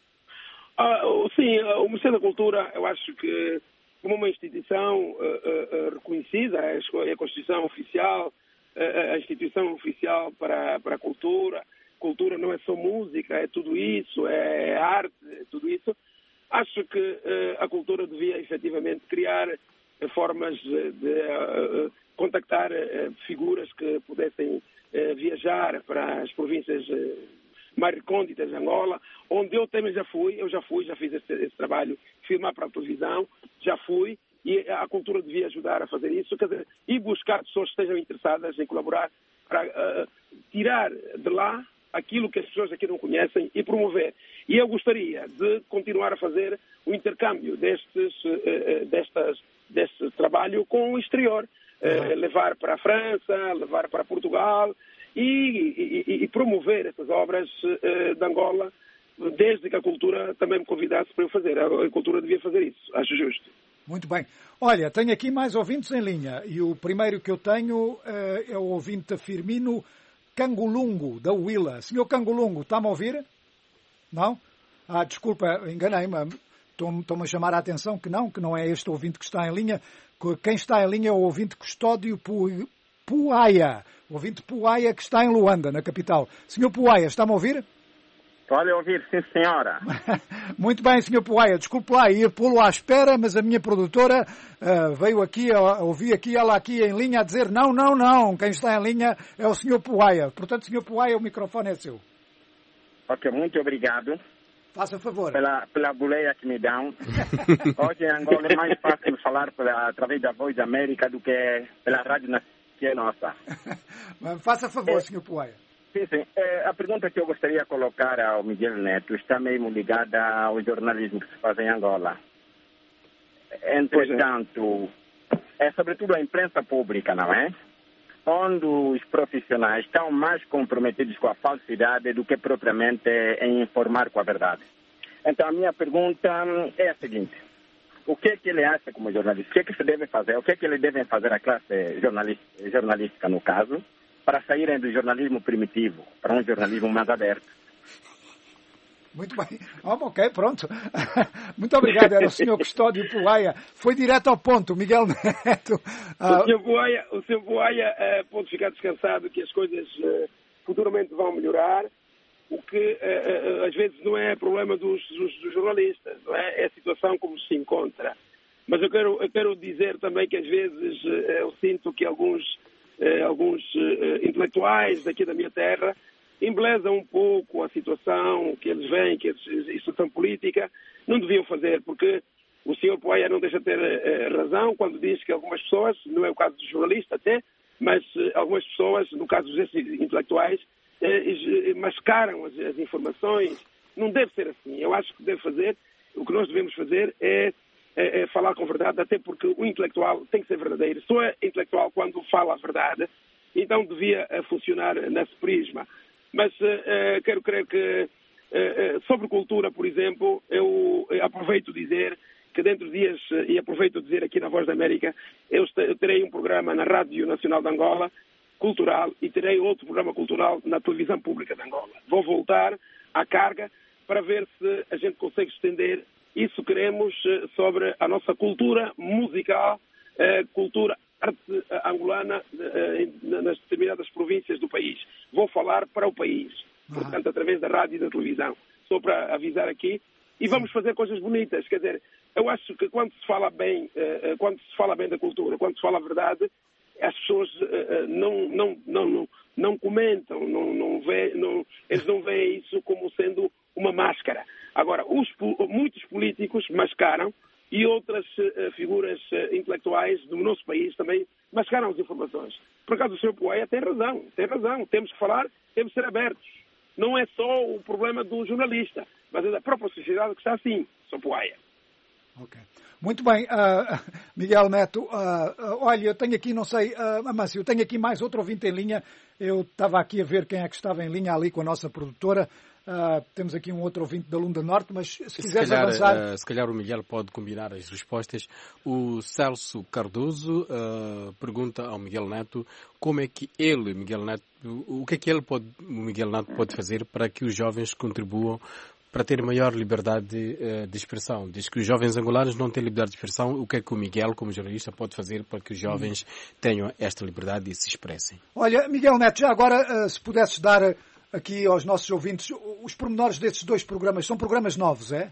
Ah, sim, o Ministério da Cultura, eu acho que como uma instituição uh, uh, reconhecida, é a Constituição Oficial, uh, a instituição oficial para, para a cultura. Cultura não é só música, é tudo isso, é arte, é tudo isso. Acho que uh, a cultura devia efetivamente criar uh, formas de, de uh, contactar uh, figuras que pudessem uh, viajar para as províncias uh, mais recônditas de Angola, onde eu também já fui, eu já fui, já fiz esse, esse trabalho, filmar para a televisão, já fui, e a cultura devia ajudar a fazer isso, quer dizer, e buscar pessoas que estejam interessadas em colaborar para uh, tirar de lá aquilo que as pessoas aqui não conhecem e promover. E eu gostaria de continuar a fazer o intercâmbio destes, uh, destas, deste trabalho com o exterior, uh, levar para a França, levar para Portugal, E, e, e promover essas obras uh, de Angola, desde que a cultura também me convidasse para eu fazer. A cultura devia fazer isso, acho justo. Muito bem. Olha, tenho aqui mais ouvintes em linha, e o primeiro que eu tenho uh, é o ouvinte Firmino Cangulungo, da Huila. Senhor Cangulungo, está-me a ouvir? Não? Ah, desculpa, enganei-me. Estou-me a chamar a atenção que não, que não é este ouvinte que está em linha. Quem está em linha é o ouvinte Custódio Puaia. O ouvinte Puaia, que está em Luanda, na capital. Senhor Puaia, está-me a ouvir? Pode ouvir, sim, senhora. Muito bem, senhor Puaia. Desculpe lá, ia pô-lo à espera, mas a minha produtora uh, veio aqui, uh, ouvi aqui, ela aqui em linha a dizer não, não, não. Quem está em linha é o senhor Puaia. Portanto, senhor Puaia, o microfone é seu. Ok, muito obrigado. Faça favor. Pela, pela boleia que me dão. Hoje em Angola é mais fácil falar pela, através da Voz da América do que pela Rádio Nacional. Que é nossa. Mas faça favor, é, senhor Puaia. Sim, sim. É, a pergunta que eu gostaria de colocar ao Miguel Neto está mesmo ligada ao jornalismo que se faz em Angola. Entretanto, é sobretudo a imprensa pública, não é? Onde os profissionais estão mais comprometidos com a falsidade do que propriamente em informar com a verdade. Então, a minha pergunta é a seguinte. O que é que ele acha como jornalista? O que é que se deve fazer? O que é que ele deve fazer a classe jornalística, no caso, para saírem do jornalismo primitivo para um jornalismo mais aberto? Muito bem. Oh, ok, pronto. Muito obrigado. Era o senhor Custódio Poaia. Foi direto ao ponto, Miguel Neto. Uh... O senhor Poaia, o senhor Poaia uh, pode ficar descansado que as coisas uh, futuramente vão melhorar. O que uh, uh, às vezes não é problema dos, dos, dos jornalistas, não é? É a situação como se encontra. Mas eu quero, eu quero dizer também que às vezes uh, eu sinto que alguns, uh, alguns uh, intelectuais daqui da minha terra embelezam um pouco a situação que eles veem, que a situação política, não deviam fazer, porque o senhor Poaia não deixa de ter uh, razão quando diz que algumas pessoas, não é o caso do jornalista até, mas uh, algumas pessoas, no caso desses intelectuais, uh, mascaram as, as informações. Não deve ser assim. Eu acho que deve fazer, o que nós devemos fazer é, é, é falar com verdade, até porque o intelectual tem que ser verdadeiro. Só é intelectual quando fala a verdade, então devia uh, funcionar nesse prisma. Mas uh, quero crer que uh, sobre cultura, por exemplo, eu aproveito dizer que dentro de dias, e aproveito dizer aqui na Voz da América, eu terei um programa na Rádio Nacional de Angola, cultural, e terei outro programa cultural na Televisão Pública de Angola. Vou voltar à carga para ver se a gente consegue estender isso que queremos sobre a nossa cultura musical, cultura arte angolana nas determinadas províncias do país. Vou falar para o país, portanto, através da rádio e da televisão. Só para avisar aqui. E vamos fazer coisas bonitas. Quer dizer, eu acho que quando se fala bem, quando se fala bem da cultura, quando se fala a verdade, as pessoas não, não, não, não, não comentam, não, não vê, não, eles não veem isso como sendo uma máscara. Agora, os, muitos políticos mascaram, e outras uh, figuras uh, intelectuais do nosso país também mascaram as informações. Por acaso o senhor Poaia tem razão, tem razão. Temos que falar, temos que ser abertos. Não é só o problema do jornalista, mas é da própria sociedade que está assim, senhor Poaia. Ok. Muito bem, uh, Miguel Neto. Uh, uh, olha, eu tenho aqui, não sei, uh, Amâncio, eu tenho aqui mais outro ouvinte em linha. Eu estava aqui a ver quem é que estava em linha ali com a nossa produtora. Uh, temos aqui um outro ouvinte da Lunda Norte, mas se quiseres se calhar, avançar... Uh, se calhar o Miguel pode combinar as respostas. O Celso Cardoso uh, pergunta ao Miguel Neto como é que ele, Miguel Neto, o que é que ele pode, o Miguel Neto pode fazer para que os jovens contribuam para ter maior liberdade uh, de expressão. Diz que os jovens angolanos não têm liberdade de expressão. O que é que o Miguel, como jornalista, pode fazer para que os jovens tenham esta liberdade e se expressem? Olha, Miguel Neto, já agora, uh, se pudesses dar... Uh, aqui aos nossos ouvintes, os pormenores desses dois programas, são programas novos, é?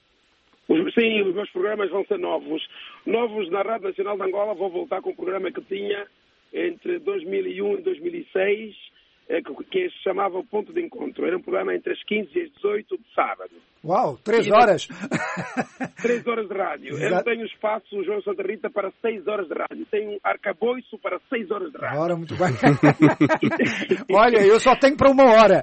Sim, os meus programas vão ser novos. Novos na Rádio Nacional de Angola, vou voltar com um programa que tinha entre dois mil e um e dois mil e seis, que se chamava o Ponto de Encontro. Era um programa entre as quinze e as dezoito de sábado. Uau, três horas! Três horas de rádio. Exato. Eu não tenho espaço, João Santa Rita, para seis horas de rádio. Tenho um arcabouço para seis horas de rádio. Ora, muito bem. Olha, eu só tenho para uma hora.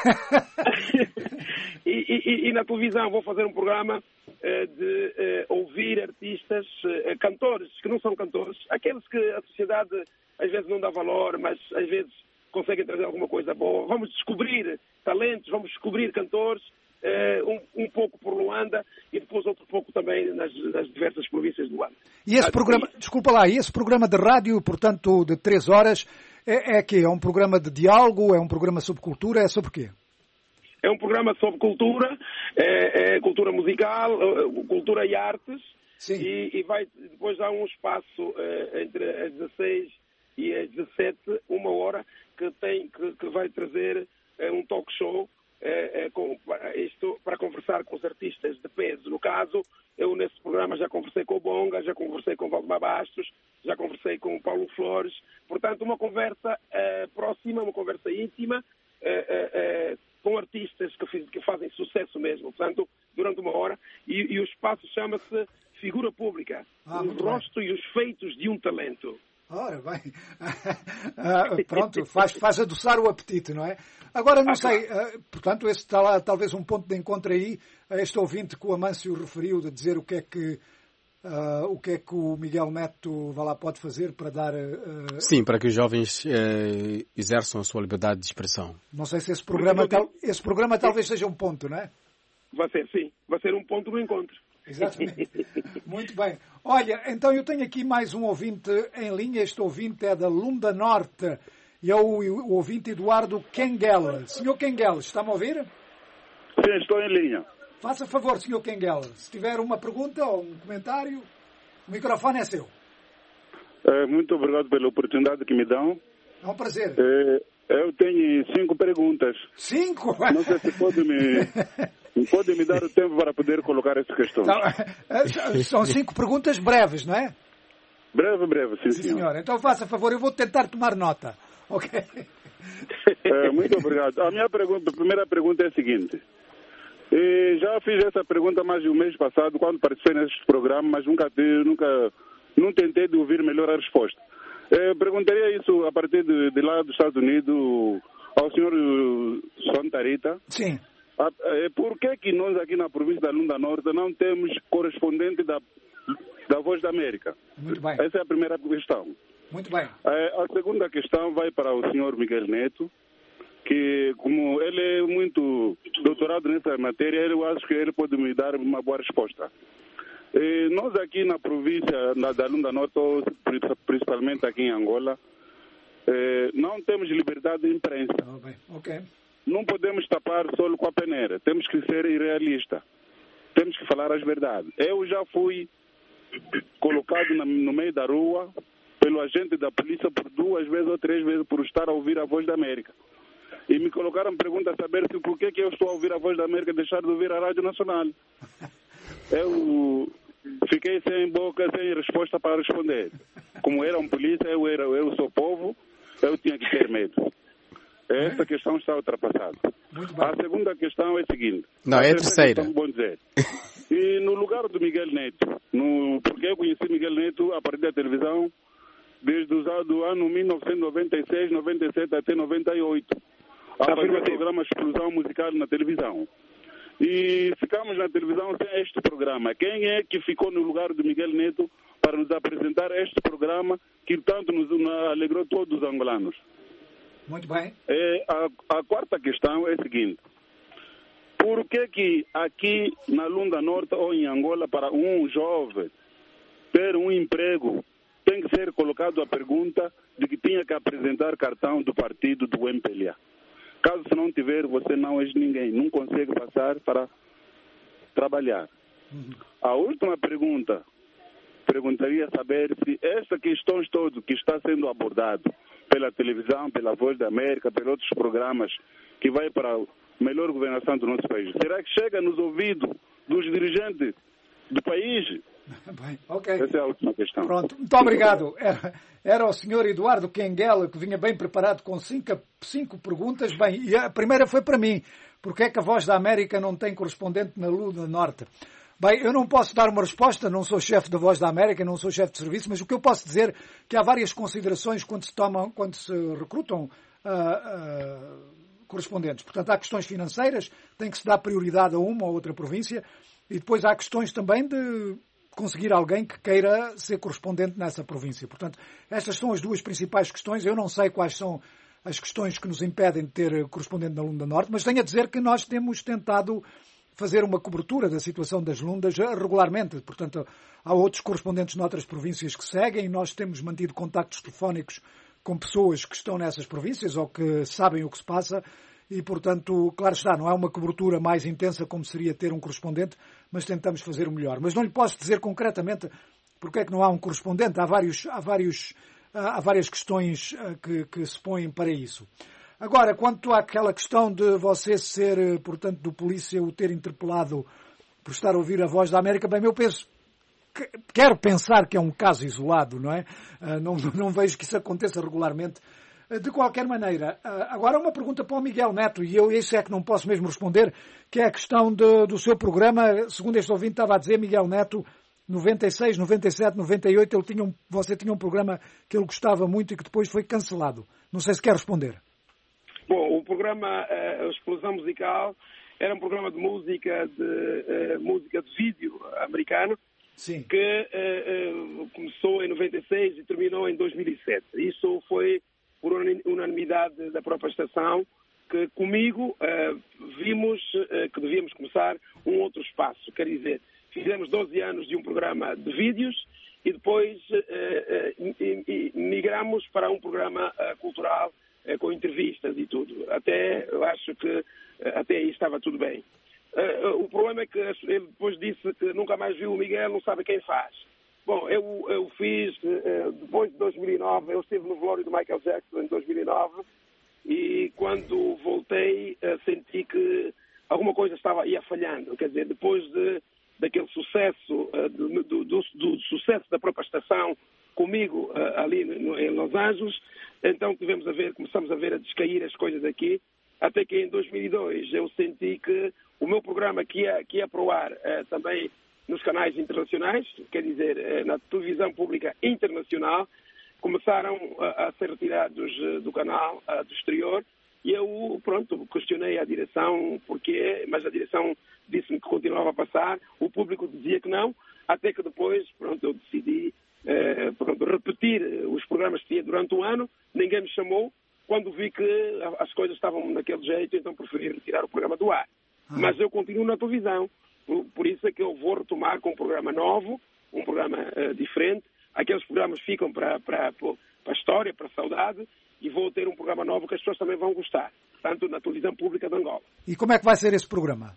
e, e, e na televisão vou fazer um programa uh, de uh, ouvir artistas, uh, cantores, que não são cantores, aqueles que a sociedade às vezes não dá valor, mas às vezes conseguem trazer alguma coisa boa. Vamos descobrir talentos, vamos descobrir cantores, uh, um, um pouco por Luanda e depois outro pouco também nas, nas diversas províncias do Luanda. E esse programa, desculpa lá, e esse programa de rádio, portanto, de três horas, é, é que é um programa de diálogo, é um programa sobre cultura, é sobre quê? É um programa sobre cultura, é, é cultura musical, cultura e artes. Sim. E, e vai depois dar um espaço é, entre as dezasseis e as dezassete, uma hora, que, tem, que, que vai trazer é, um talk show é, é, com, isto, para conversar com os artistas de peso. No caso, eu nesse programa já conversei com o Bonga, já conversei com o Valdemar Bastos, já conversei com o Paulo Flores. Portanto, uma conversa é, próxima, uma conversa íntima, é, é, é, com artistas que, fiz, que fazem sucesso mesmo. Portanto, durante uma hora. E, e o espaço chama-se Figura Pública. Ah, o rosto bem. E os feitos de um talento. Ora, bem, ah, pronto, faz, faz adoçar o apetite, não é? Agora, não ah, sei, claro. ah, portanto, esse está lá talvez um ponto de encontro aí, a este ouvinte que o Amâncio referiu, de dizer o que é que Uh, o que é que o Miguel Neto vai lá, pode fazer para dar... Uh, Sim, para que os jovens uh, exerçam a sua liberdade de expressão. Não sei se esse programa, tal, esse programa talvez seja um ponto, não é? Vai ser, sim. Vai ser um ponto do encontro. Exatamente. Muito bem. Olha, então eu tenho aqui mais um ouvinte em linha. Este ouvinte é da Lunda Norte e é o, o ouvinte Eduardo Kenguel. Senhor Kenguel, está-me a ouvir? Sim, estou em linha. Faça favor, senhor Kenguel. Se tiver uma pergunta ou um comentário, o microfone é seu. É, muito obrigado pela oportunidade que me dão. É um prazer. É, eu tenho cinco perguntas. Cinco? Não sei se pode me, pode me dar o tempo para poder colocar essa questão. Então, são cinco perguntas breves, não é? Breve, breve, sim, sim senhor. senhor. Então faça favor, eu vou tentar tomar nota. Ok? É, muito obrigado. A minha pergunta, a primeira pergunta é a seguinte. E já fiz essa pergunta mais de um mês passado, quando participei neste programa, mas nunca, nunca não tentei de ouvir melhor a resposta. Eu perguntaria isso a partir de, de lá dos Estados Unidos ao senhor Santa Rita. Sim. A, a, por que que nós aqui na província da Lunda Norte não temos correspondente da, da Voz da América? Muito bem. Essa é a primeira questão. Muito bem. A, a segunda questão vai para o senhor Miguel Neto, que como ele é muito doutorado nessa matéria, eu acho que ele pode me dar uma boa resposta. E nós aqui na província na, da Lunda Norte, principalmente aqui em Angola, eh, não temos liberdade de imprensa. Oh, bem. Okay. Não podemos tapar solo com a peneira, temos que ser irrealistas, temos que falar as verdades. Eu já fui colocado na, no meio da rua pelo agente da polícia por duas vezes ou três vezes por estar a ouvir a Voz da América. E me colocaram pergunta a saber se por que, que eu estou a ouvir a Voz da América e deixar de ouvir a Rádio Nacional. Eu fiquei sem boca, sem resposta para responder. Como era um polícia, eu, era, eu sou povo, eu tinha que ter medo. Essa questão está ultrapassada. A segunda questão é a seguinte. Não, é a terceira. Questão, bom dizer. E no lugar do Miguel Neto, no, porque eu conheci Miguel Neto a partir da televisão desde o ano mil novecentos e noventa e seis, noventa e sete até noventa e oito. A fazer o programa Explosão Musical na televisão. E ficamos na televisão sem este programa. Quem é que ficou no lugar do Miguel Neto para nos apresentar este programa que tanto nos alegrou todos os angolanos? Muito bem. É, a, a quarta questão é a seguinte. Por que que aqui na Lunda Norte ou em Angola, para um jovem ter um emprego, tem que ser colocado a pergunta de que tinha que apresentar cartão do partido do M P L A? Caso você não tiver, você não é ninguém, não consegue passar para trabalhar. Uhum. A última pergunta, perguntaria saber se estas questões todas que está sendo abordado pela televisão, pela Voz da América, pelos outros programas que vai para a melhor governação do nosso país, será que chega nos ouvidos dos dirigentes do país? Bem, okay. Essa é a última questão. Pronto, muito obrigado. Era, era o senhor Eduardo Kenguel, que vinha bem preparado com cinco, cinco perguntas. Bem, e a primeira foi para mim. Porquê é que a Voz da América não tem correspondente na Lunda Norte? Bem, eu não posso dar uma resposta, não sou chefe da Voz da América, não sou chefe de serviço, mas o que eu posso dizer é que há várias considerações quando se tomam, quando se recrutam uh, uh, correspondentes. Portanto, há questões financeiras, tem que se dar prioridade a uma ou outra província, e depois há questões também de conseguir alguém que queira ser correspondente nessa província. Portanto, estas são as duas principais questões. Eu não sei quais são as questões que nos impedem de ter correspondente na Lunda Norte, mas tenho a dizer que nós temos tentado fazer uma cobertura da situação das Lundas regularmente. Portanto, há outros correspondentes noutras províncias que seguem. Nós temos mantido contactos telefónicos com pessoas que estão nessas províncias ou que sabem o que se passa. E, portanto, claro está, não é uma cobertura mais intensa como seria ter um correspondente, mas tentamos fazer o melhor. Mas não lhe posso dizer concretamente porque é que não há um correspondente. Há, vários, há, vários, há várias questões que, que se põem para isso. Agora, quanto àquela questão de você ser, portanto, do polícia o ter interpelado por estar a ouvir a Voz da América, bem, eu penso, que, quero pensar que é um caso isolado, não é? Não, não vejo que isso aconteça regularmente. De qualquer maneira, agora uma pergunta para o Miguel Neto, e eu esse é que não posso mesmo responder, que é a questão de, do seu programa. Segundo este ouvinte estava a dizer, Miguel Neto, noventa e seis, noventa e sete, noventa e oito, ele tinha um, você tinha um programa que ele gostava muito e que depois foi cancelado. Não sei se quer responder. Bom, o programa uh, Explosão Musical era um programa de música de, uh, música de vídeo americano, Sim. que uh, uh, começou em noventa e seis e terminou em dois mil e sete. Isso foi por unanimidade da própria estação, que comigo uh, vimos uh, que devíamos começar um outro espaço. Quer dizer, fizemos doze anos de um programa de vídeos e depois uh, uh, migramos para um programa uh, cultural uh, com entrevistas e tudo. Até, eu acho que uh, até aí estava tudo bem. Uh, o problema é que ele depois disse que nunca mais viu o Miguel, não sabe quem faz. Bom, eu, eu fiz, uh, depois de dois mil e nove, eu estive no velório do Michael Jackson em dois mil e nove, e quando voltei uh, senti que alguma coisa estava ia falhando. Quer dizer, depois de, daquele sucesso, uh, do, do, do, do sucesso da própria estação comigo uh, ali no, em Los Angeles, então tivemos a ver, começamos a ver a descair as coisas aqui, até que em dois mil e dois eu senti que o meu programa que ia, que ia para o ar uh, também nos canais internacionais, quer dizer, uh, na televisão pública internacional, começaram a, a ser retirados uh, do canal, uh, do exterior, e eu, pronto, questionei a direção porquê, mas a direção disse-me que continuava a passar, o público dizia que não, até que depois, pronto, eu decidi uh, pronto, repetir os programas que tinha durante um ano, ninguém me chamou, quando vi que as coisas estavam daquele jeito, então preferi retirar o programa do ar. Mas eu continuo na televisão, por, por isso é que eu vou retomar com um programa novo, um programa uh, diferente. Aqueles programas ficam para, para, para a história, para a saudade, e vou ter um programa novo que as pessoas também vão gostar, tanto na televisão pública de Angola. E como é que vai ser esse programa?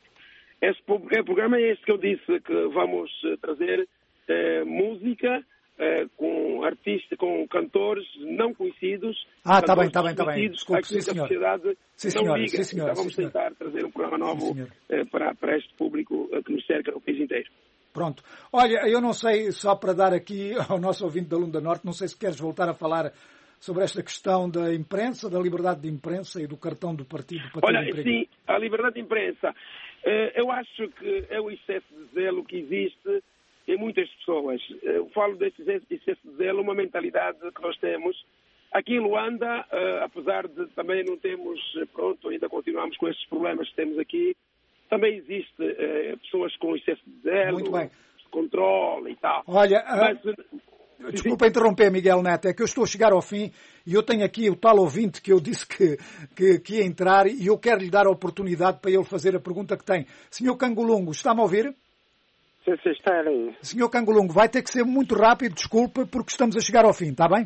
Esse o programa é este que eu disse, que vamos uh, trazer uh, música uh, com artistas, com cantores não conhecidos. Ah, está bem, está bem, está bem. Desculpe, sim, a senhor. sociedade Sim, não senhora, liga. sim, senhora, então vamos sim, tentar trazer um programa novo sim, uh, para, para este público uh, que nos cerca no país inteiro. Pronto. Olha, eu não sei, só para dar aqui ao nosso ouvinte da Lunda Norte, não sei se queres voltar a falar sobre esta questão da imprensa, da liberdade de imprensa e do cartão do partido para Olha, ter emprego. sim, a liberdade de imprensa. Eu acho que é o excesso de zelo que existe em muitas pessoas. Eu falo desse excesso de zelo, uma mentalidade que nós temos. Aqui em Luanda, apesar de também não termos, pronto, ainda continuamos com estes problemas que temos aqui, também existe pessoas com excesso de zelo, Muito bem. controle e tal. Olha, Mas, desculpa interromper, Miguel Neto, é que eu estou a chegar ao fim e eu tenho aqui o tal ouvinte que eu disse que, que, que ia entrar e eu quero lhe dar a oportunidade para ele fazer a pergunta que tem. Senhor Cangolungo, está-me a ouvir? Sim, sim, está ali. Senhor Cangolungo, vai ter que ser muito rápido, desculpe, porque estamos a chegar ao fim, está bem?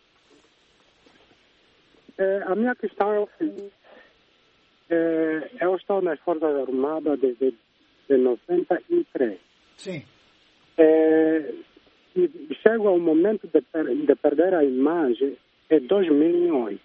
É, a minha questão é o seguinte. É, eu estou nas Forças Armadas desde de noventa e três. Sim. É, e chego ao momento de, per, de perder a imagem em dois mil e oito.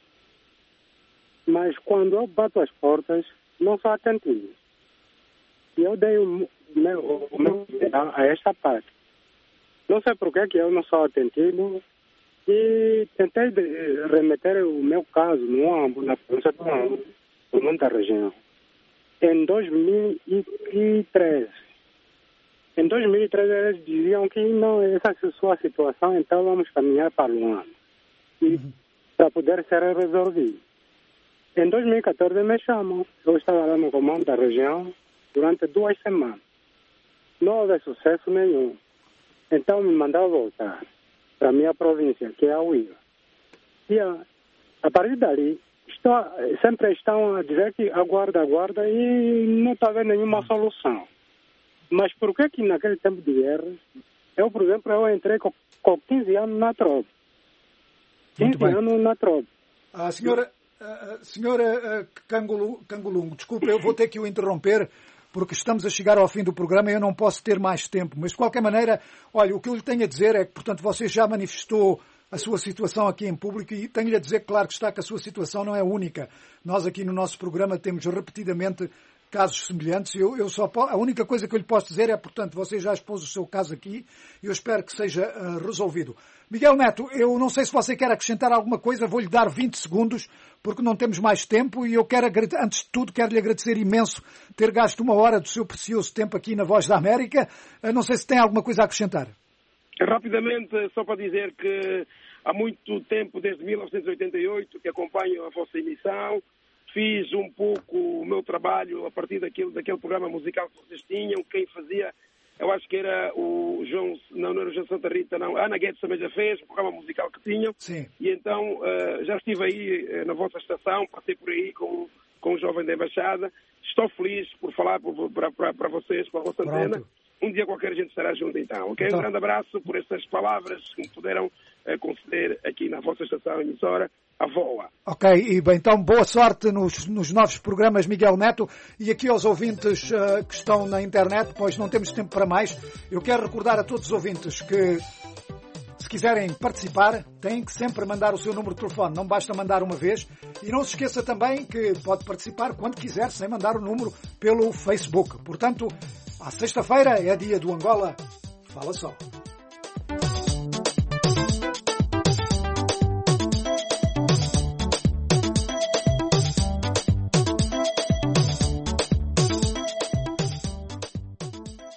Mas quando eu bato as portas, não sou atendido. E eu dei o meu, o meu a esta parte. Não sei por que eu não sou atendido. E tentei de, remeter o meu caso no âmbito da polícia do âmbito, do mundo da região. Em dois mil e treze. Em dois mil e treze eles diziam que não, essa é a sua situação, então vamos caminhar para o ano. E uhum. para poder ser resolvido. Em dois mil e catorze me chamam. Eu estava lá no comando da região durante duas semanas. Não houve sucesso nenhum. Então me mandaram voltar para a minha província, que é a Uiva. E a, a partir dali, estou, sempre estão a dizer que aguarda, aguarda e não está havendo nenhuma solução. Mas por que que naquele tempo de guerra, eu, por exemplo, eu entrei com, com quinze anos na tropa. quinze anos na tropa. A senhora, a senhora Cangolungo, Cangolungo, desculpe, eu vou ter que o interromper, porque estamos a chegar ao fim do programa e eu não posso ter mais tempo. Mas, de qualquer maneira, olha, o que eu lhe tenho a dizer é que, portanto, você já manifestou a sua situação aqui em público e tenho-lhe a dizer, claro que está, que a sua situação não é única. Nós aqui no nosso programa temos repetidamente casos semelhantes. Eu, eu só, a única coisa que eu lhe posso dizer é, portanto, você já expôs o seu caso aqui e eu espero que seja uh, resolvido. Miguel Neto, eu não sei se você quer acrescentar alguma coisa, vou-lhe dar vinte segundos, porque não temos mais tempo e eu quero, antes de tudo, quero lhe agradecer imenso ter gasto uma hora do seu precioso tempo aqui na Voz da América. Eu não sei se tem alguma coisa a acrescentar. Rapidamente, só para dizer que há muito tempo, desde mil novecentos e oitenta e oito, que acompanho a vossa emissão. Fiz um pouco o meu trabalho a partir daquele, daquele programa musical que vocês tinham. Quem fazia eu acho que era o João, não, não era o João Santa Rita, não, a Ana Guedes também já fez, o programa musical que tinham. Sim. E então uh, já estive aí uh, na vossa estação, passei por aí com, com o jovem da Embaixada. Estou feliz por falar para vocês, com a vossa antena. Um dia qualquer a gente estará junto então, ok? Então. Um grande abraço por essas palavras que me puderam uh, conceder aqui na vossa estação emissora, a VOA. Ok, e bem, então boa sorte nos, nos novos programas, Miguel Neto, e aqui aos ouvintes uh, que estão na internet, pois não temos tempo para mais. Eu quero recordar a todos os ouvintes que, se quiserem participar, têm que sempre mandar o seu número de telefone, não basta mandar uma vez. E não se esqueça também que pode participar quando quiser, sem mandar o número pelo Facebook. Portanto, à sexta-feira é dia do Angola Fala Só.